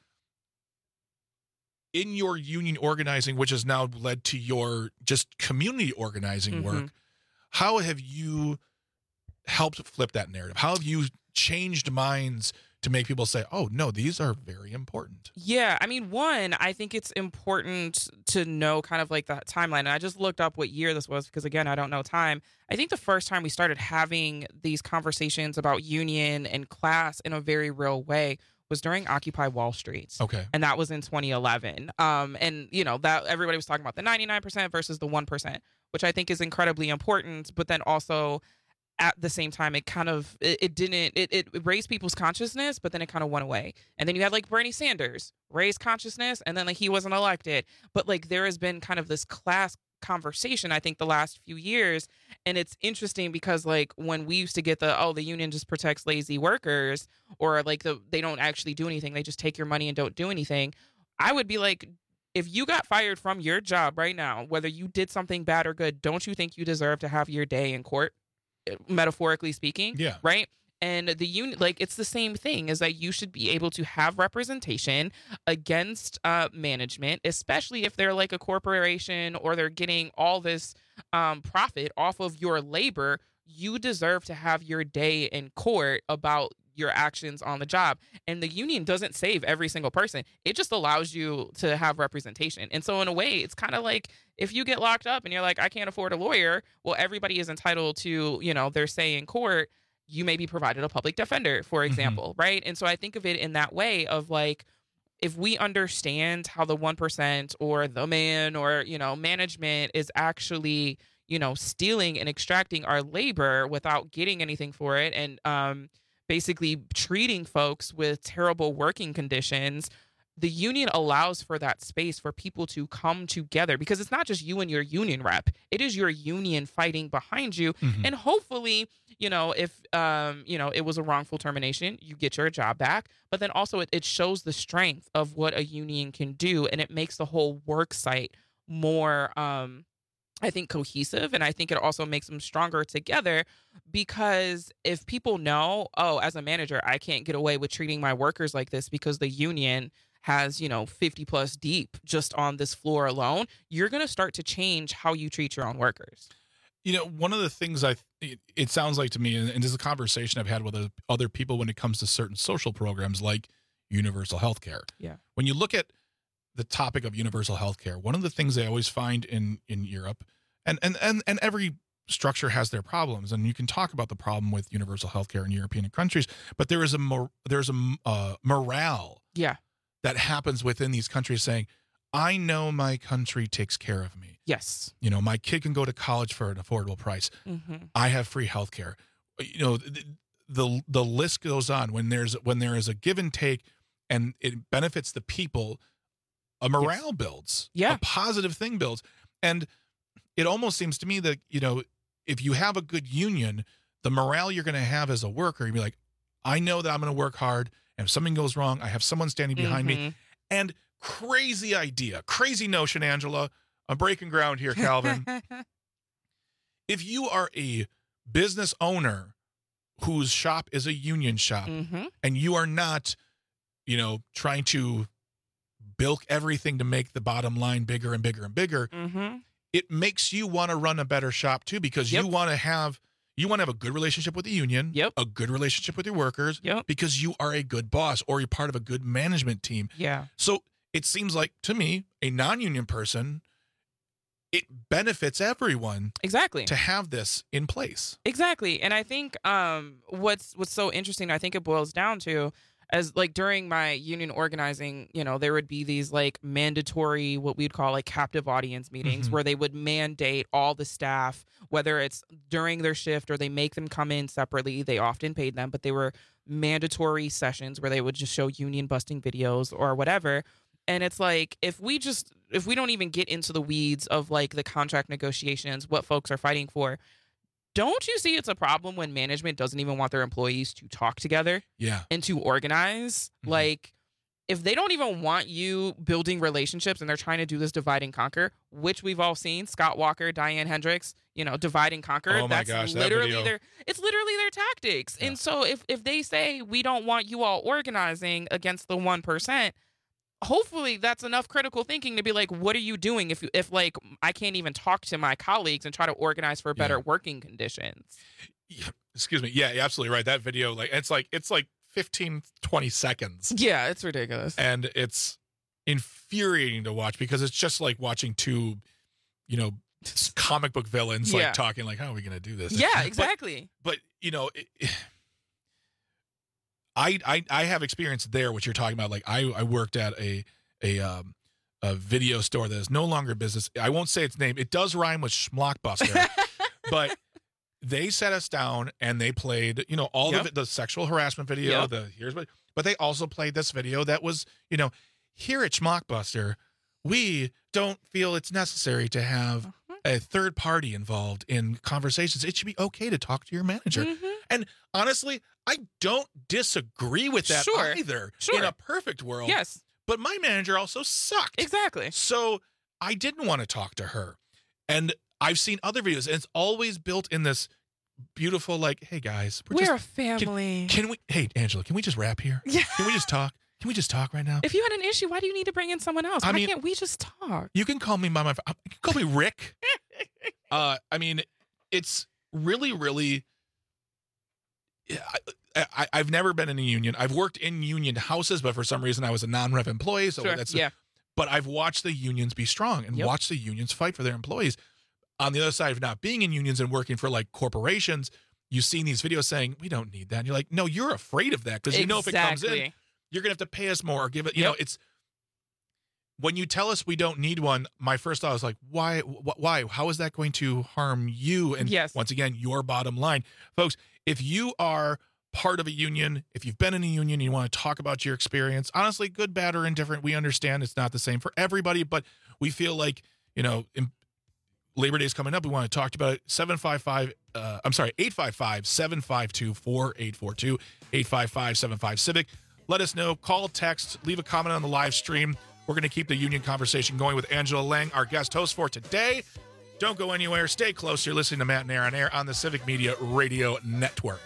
in your union organizing, which has now led to your just community organizing work, how have you helped flip that narrative? How have you changed minds to make people say, oh, no, these are very important? Yeah. I mean, one, I think it's important to know kind of like that timeline. And I just looked up what year this was because, again, I don't know time. I think the first time we started having these conversations about union and class in a very real way was during Occupy Wall Street. Okay. And that was in 2011. And, that everybody was talking about the 99% versus the 1%, which I think is incredibly important. But then also, at the same time, it kind of, it raised people's consciousness, but then it kind of went away. And then you had like Bernie Sanders raise consciousness, and then like he wasn't elected. But like there has been kind of this class conversation, I think, the last few years. And it's interesting because like when we used to get the union just protects lazy workers, or like they don't actually do anything, they just take your money and don't do anything. I would be like, if you got fired from your job right now, whether you did something bad or good, don't you think you deserve to have your day in court? Metaphorically speaking. Yeah. Right. And the union, like, it's the same thing, is that you should be able to have representation against management, especially if they're like a corporation or they're getting all this profit off of your labor. You deserve to have your day in court about your actions on the job. And the union doesn't save every single person. It just allows you to have representation. And so in a way, it's kind of like if you get locked up and you're like, I can't afford a lawyer. Well, everybody is entitled to, their say in court. You may be provided a public defender, for example, right? And so I think of it in that way of like, if we understand how the 1% or the man or, management is actually, stealing and extracting our labor without getting anything for it, and basically treating folks with terrible working conditions, the union allows for that space for people to come together, because it's not just you and your union rep. It is your union fighting behind you. Mm-hmm. And hopefully, if, it was a wrongful termination, you get your job back. But then also it shows the strength of what a union can do. And it makes the whole work site more, I think, cohesive. And I think it also makes them stronger together, because if people know, as a manager, I can't get away with treating my workers like this because the union has, 50 plus deep just on this floor alone, you're going to start to change how you treat your own workers. One of the things it sounds like to me, and this is a conversation I've had with other people when it comes to certain social programs like universal health care. Yeah. When you look at the topic of universal health care, one of the things I always find in Europe, and every structure has their problems, and you can talk about the problem with universal health care in European countries, but there's a morale that happens within these countries saying, I know my country takes care of me. Yes. You know, my kid can go to college for an affordable price. Mm-hmm. I have free health care. You know, the list goes on. When there is a give and take and it benefits the people, a morale builds. Yeah. A positive thing builds. And it almost seems to me that, you know, if you have a good union, the morale you're going to have as a worker, you'll be like, I know that I'm going to work hard. And if something goes wrong, I have someone standing behind me. And crazy idea, crazy notion, Angela. I'm breaking ground here, Calvin. If you are a business owner whose shop is a union shop and you are not, you know, trying to bilk everything to make the bottom line bigger and bigger and bigger, it makes you want to run a better shop too, because you want to have a good relationship with the union, a good relationship with your workers, because you are a good boss or you're part of a good management team. Yeah. So it seems like, to me, a non-union person, it benefits everyone exactly to have this in place. Exactly. And I think what's so interesting, I think it boils down to, as like during my union organizing, you know, there would be these like mandatory, what we'd call like captive audience meetings where they would mandate all the staff, whether it's during their shift or they make them come in separately. They often paid them, but they were mandatory sessions where they would just show union busting videos or whatever. And it's like, if we don't even get into the weeds of like the contract negotiations, what folks are fighting for, don't you see it's a problem when management doesn't even want their employees to talk together and to organize? Like, if they don't even want you building relationships and they're trying to do this divide and conquer, which we've all seen, Scott Walker, Diane Hendricks, you know, divide and conquer. Oh my gosh, literally that video. It's literally their tactics. And so if they say, we don't want you all organizing against the 1%, hopefully that's enough critical thinking to be like, what are you doing if like I can't even talk to my colleagues and try to organize for better working conditions? Excuse me. Yeah, you're absolutely right. That video, like it's like 15, 20 seconds. Yeah, it's ridiculous. And it's infuriating to watch because it's just like watching two, you know, comic book villains like talking like, how are we going to do this? Yeah, exactly. But you know, I have experience there, what you're talking about. Like I worked at a video store that is no longer business. I won't say its name. It does rhyme with Schmockbuster, but they sat us down and they played, you know, all the sexual harassment video, but they also played this video that was, you know, here at Schmockbuster, we don't feel it's necessary to have a third party involved in conversations. It should be okay to talk to your manager. And honestly, I don't disagree with that either. In a perfect world. Yes. But my manager also sucked. Exactly. So I didn't want to talk to her. And I've seen other videos, and it's always built in this beautiful, like, hey guys, we're a family. Can we, hey Angela, can we just wrap here? Yeah. Can we just talk? Can we just talk right now? If you had an issue, why do you need to bring in someone else? Why can't we just talk? You can call me by my, you can call me Rick. I mean, it's really, really, I've never been in a union. I've worked in union houses, but for some reason I was a non-rep employee. So but I've watched the unions be strong and watched the unions fight for their employees. On the other side of not being in unions and working for like corporations, you've seen these videos saying, we don't need that. And you're like, no, you're afraid of that because you know if it comes in, you're going to have to pay us more or give it, you know, it's, when you tell us we don't need one, my first thought was like, why? How is that going to harm you? And once again, your bottom line. Folks, if you are part of a union, if you've been in a union, you want to talk about your experience, honestly, good, bad, or indifferent, we understand it's not the same for everybody, but we feel like, you know, Labor Day is coming up. We want to talk about it. 855-752-4842, 855-75-CIVIC. Let us know. Call, text, leave a comment on the live stream. We're going to keep the union conversation going with Angela Lang, our guest host for today. Don't go anywhere. Stay close. You're listening to Matt and Aaron on Air on the Civic Media Radio Network.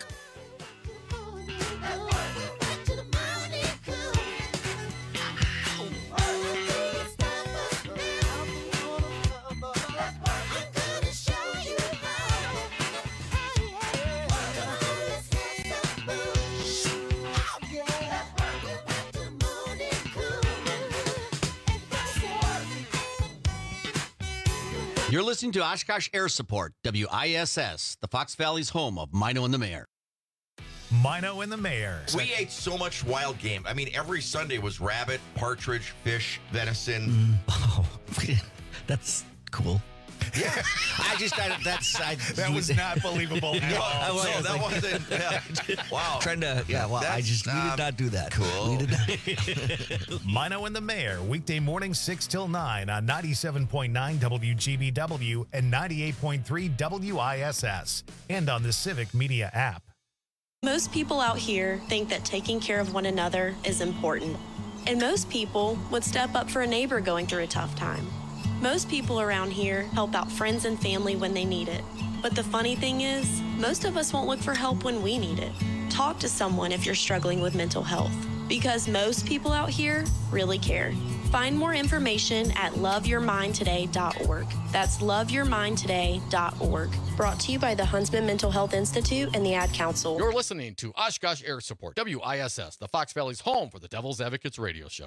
You're listening to Oshkosh Air Support, WISS, the Fox Valley's home of Mino and the Mayor. Mino and the Mayor. We ate so much wild game. I mean, every Sunday was rabbit, partridge, fish, venison. That's cool. Yeah, that was not believable at all. No, that wasn't. Yeah. Wow. We did not do that. Cool. We did not. Mino and the Mayor, weekday morning 6 till 9 on 97.9 WGBW and 98.3 WISS, and on the Civic Media app. Most people out here think that taking care of one another is important. And most people would step up for a neighbor going through a tough time. Most people around here help out friends and family when they need it. But the funny thing is, most of us won't look for help when we need it. Talk to someone if you're struggling with mental health, because most people out here really care. Find more information at loveyourmindtoday.org. That's loveyourmindtoday.org. Brought to you by the Huntsman Mental Health Institute and the Ad Council. You're listening to Oshkosh Air Support, WISS, the Fox Valley's home for the Devil's Advocates radio show.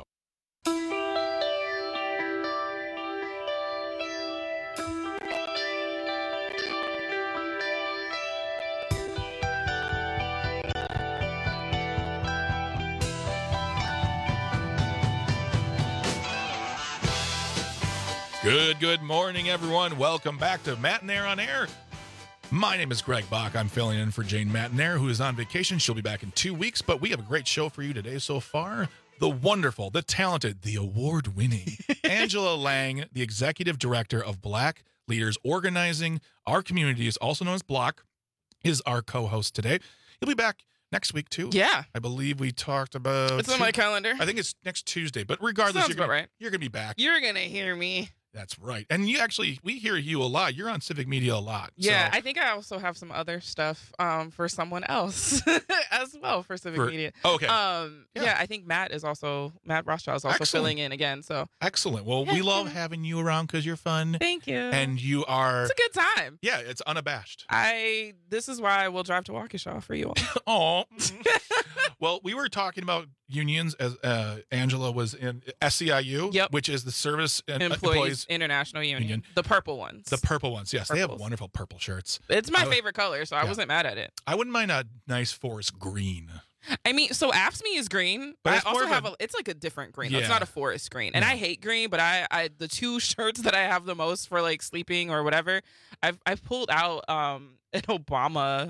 Good morning, everyone. Welcome back to Mattinaire on Air. My name is Greg Bach. I'm filling in for Jane Mattinaire, who is on vacation. She'll be back in 2 weeks, but we have a great show for you today so far. The wonderful, the talented, the award-winning Angela Lang, the executive director of Black Leaders Organizing Our Communities, also known as Block, is our co-host today. He'll be back next week, too. Yeah. I believe we talked about... It's on my calendar. I think it's next Tuesday, but regardless, you're going to be back. You're going to hear me. That's right. And we hear you a lot. You're on Civic Media a lot. Yeah, so. I think I also have some other stuff for someone else as well for Civic Media. Okay. Yeah, I think Matt Rothschild is also filling in again. So excellent. Well, we love having you around because you're fun. Thank you. And you are. It's a good time. Yeah, it's unabashed. This is why I will drive to Waukesha for you Oh. all. Well, we were talking about unions as Angela was in SEIU, which is the Service Employees International Union. The purple ones. The purple ones, yes. Purples. They have wonderful purple shirts. It's my favorite color, so I wasn't mad at it. I wouldn't mind a nice forest green. I mean, so AFSCME is green, but I also have it's like a different green. Yeah. It's not a forest green. And I hate green, but I the two shirts that I have the most for like sleeping or whatever, I've pulled out an Obama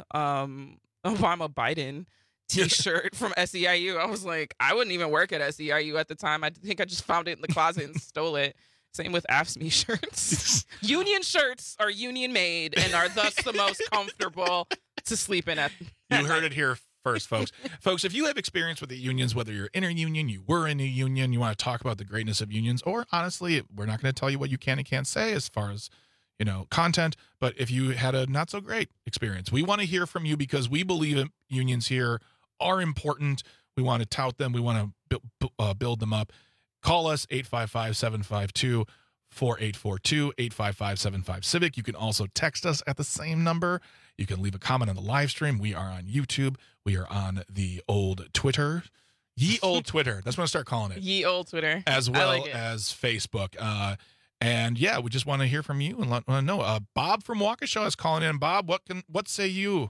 Biden t-shirt from SEIU. I was like, I wouldn't even work at SEIU at the time. I think I just found it in the closet and stole it. Same with AFSCME shirts. Union shirts are union made and are thus the most comfortable to sleep in at. You heard it here first, folks. Folks, if you have experience with the unions, whether you're in a union, you were in a union, you want to talk about the greatness of unions, or honestly, we're not going to tell you what you can and can't say as far as content, but if you had a not so great experience, we want to hear from you because we believe unions here are important. We want to tout them. We want to build them up. Call us 855-752-4842, 855-75-CIVIC. You can also text us at the same number. You can leave a comment on the live stream. We are on YouTube. We are on the old Twitter. Ye old Twitter. That's what I'm going to start calling it. Ye old Twitter. As well as Facebook. And yeah, we just want to hear from you and want to know. Bob from Waukesha is calling in. Bob, what say you?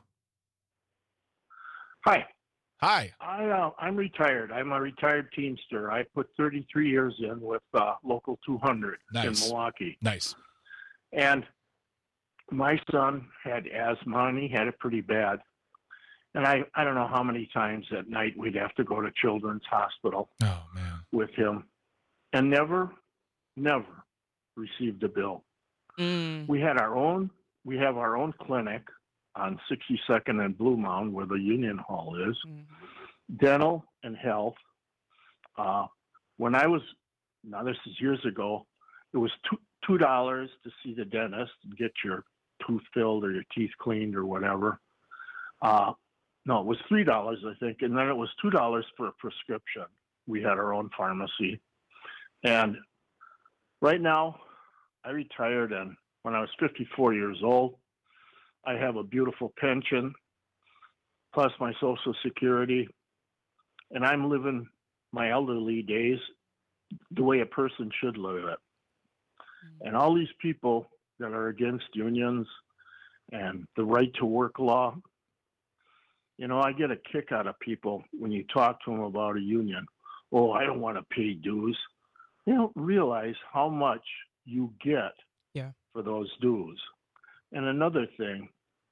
Hi. Hi. I'm retired. I'm a retired Teamster. I put 33 years in with Local 200 in Milwaukee. Nice. And my son had asthma, and he had it pretty bad. And I don't know how many times at night we'd have to go to Children's Hospital with him, and never received a bill. We have our own clinic on 62nd and Blue Mound, where the Union Hall is, dental and health. When I was, this is years ago, it was $2 to see the dentist and get your tooth filled or your teeth cleaned or whatever. No, it was $3, I think, and then it was $2 for a prescription. We had our own pharmacy. And right now, I retired, and when I was 54 years old, I have a beautiful pension, plus my Social Security, and I'm living my elderly days the way a person should live it. And all these people that are against unions and the right to work law, You know, I get a kick out of people when you talk to them about a union. Oh, I don't want to pay dues. They don't realize how much you get for those dues. And another thing,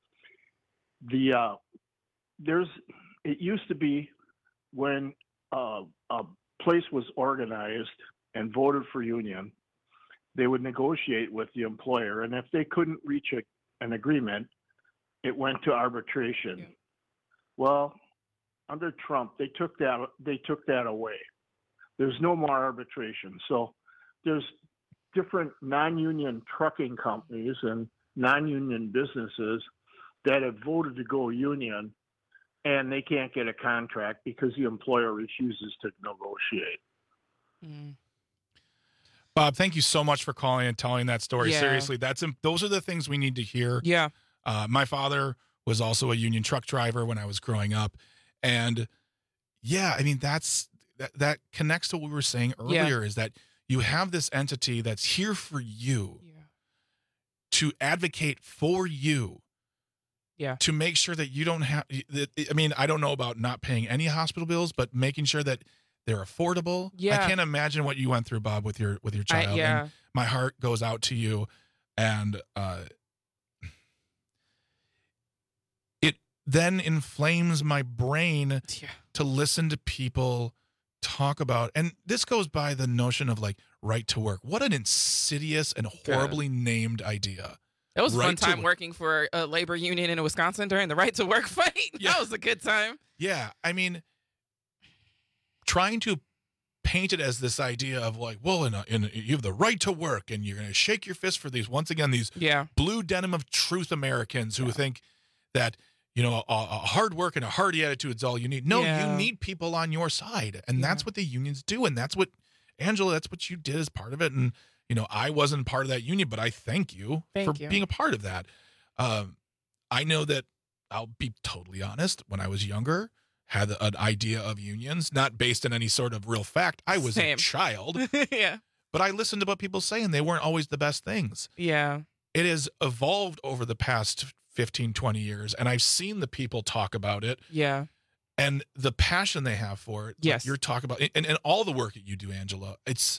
it used to be when a place was organized and voted for union, they would negotiate with the employer, and if they couldn't reach an agreement, it went to arbitration. Yeah. Well, under Trump, they took that away. There's no more arbitration. So there's different non-union trucking companies and non-union businesses that have voted to go union, and they can't get a contract because the employer refuses to negotiate. Mm. Bob, thank you so much for calling and telling that story. Yeah. Seriously, those are the things we need to hear. Yeah. My father was also a union truck driver when I was growing up. And yeah, I mean, that connects to what we were saying earlier, is that you have this entity that's here for you, to advocate for you, to make sure that you don't have, I mean, I don't know about not paying any hospital bills, but making sure that they're affordable. Yeah. I can't imagine what you went through, Bob, with your child. And my heart goes out to you. And it then inflames my brain to listen to people talk about, and this goes by the notion of like right to work. What an insidious and horribly named idea. It was a fun time working for a labor union in Wisconsin during the right to work fight. That was a good time. Yeah. I mean, trying to paint it as this idea of like, well, you have the right to work, and you're going to shake your fist for these, once again, these blue denim of truth Americans who think that, you know, a hard work and a hardy attitude is all you need. No, you need people on your side. And that's what the unions do. And that's what, Angela, that's what you did as part of it. And, you know, I wasn't part of that union, but I thank you for being a part of that. I know that, I'll be totally honest, when I was younger, had an idea of unions, not based on any sort of real fact. I was a child. But I listened to what people say, and they weren't always the best things. Yeah. It has evolved over the past 15, 20 years, and I've seen the people talk about it. Yeah. And the passion they have for it. Yes. Like you're talking about, and all the work that you do, Angela, it's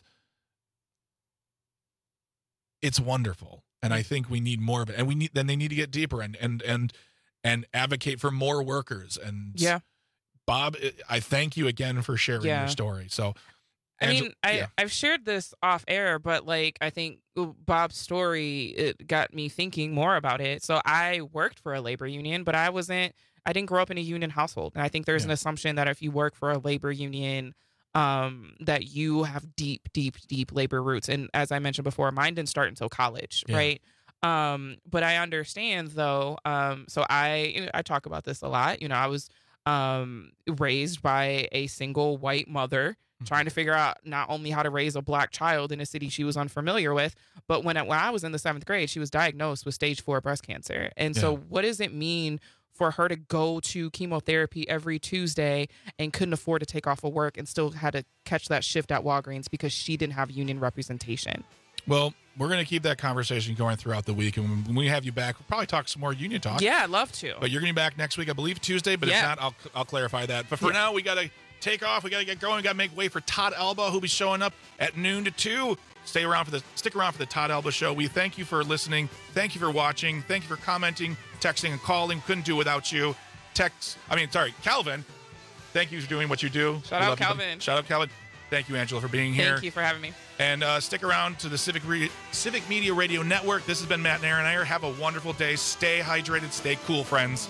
wonderful. And I think we need more of it. And they need to get deeper and advocate for more workers. And Bob, I thank you again for sharing your story. So, I've shared this off air, but like, I think Bob's story, it got me thinking more about it. So I worked for a labor union, but I didn't grow up in a union household. And I think there's an assumption that if you work for a labor union, that you have deep, deep, deep labor roots. And as I mentioned before, mine didn't start until college. Right. But I understand though. So I talk about this a lot. You know, I was, raised by a single white mother, trying to figure out not only how to raise a black child in a city she was unfamiliar with, but when I was in the 7th grade, she was diagnosed with stage 4 breast cancer. And so what does it mean for her to go to chemotherapy every Tuesday and couldn't afford to take off of work and still had to catch that shift at Walgreens because she didn't have union representation? Well, we're going to keep that conversation going throughout the week. And when we have you back, we'll probably talk some more union talk. Yeah, I'd love to. But you're going to be back next week, I believe Tuesday. But if not, I'll clarify that. But for now, we got to take off. We got to get going. We got to make way for Todd Alba, who'll be showing up at noon to 2. Stick around for the Todd Alba Show. We thank you for listening. Thank you for watching. Thank you for commenting, texting, and calling. Couldn't do without you. Calvin. Thank you for doing what you do. Shout out Calvin. Shout out Calvin. Thank you, Angela, for being here. Thank you for having me. And stick around to the Civic Media Radio Network. This has been Matt and Aaron Ayer. Have a wonderful day. Stay hydrated. Stay cool, friends.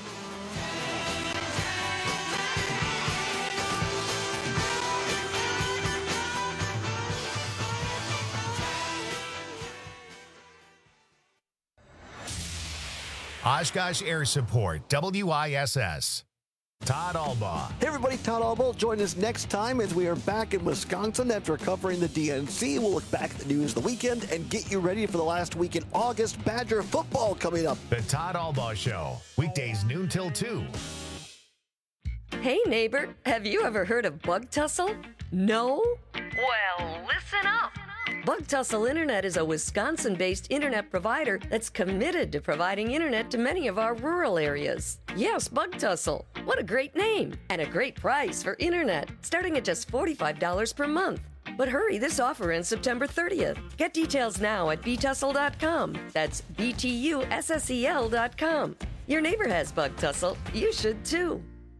Oshkosh Air Support, WISS. Todd Alba. Hey everybody, Todd Alba. Join us next time as we are back in Wisconsin after covering the DNC. We'll look back at the news of the weekend and get you ready for the last week in August. Badger football coming up. The Todd Alba Show, weekdays noon till 2. Hey neighbor, have you ever heard of bug tussle? No? Well, listen up. Bug Tussle Internet is a Wisconsin-based internet provider that's committed to providing internet to many of our rural areas. Yes, Bug Tussle. What a great name and a great price for internet, starting at just $45 per month. But hurry, this offer ends September 30th. Get details now at btussle.com. That's BTUSSEL.com. Your neighbor has Bug Tussle. You should too.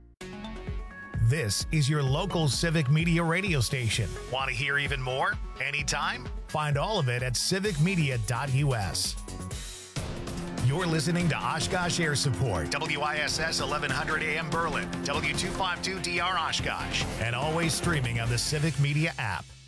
This is your local Civic Media radio station. Want to hear even more? Anytime? Find all of it at civicmedia.us. You're listening to Oshkosh Air Support, WISS 1100 AM Berlin, W252DR Oshkosh, and always streaming on the Civic Media app.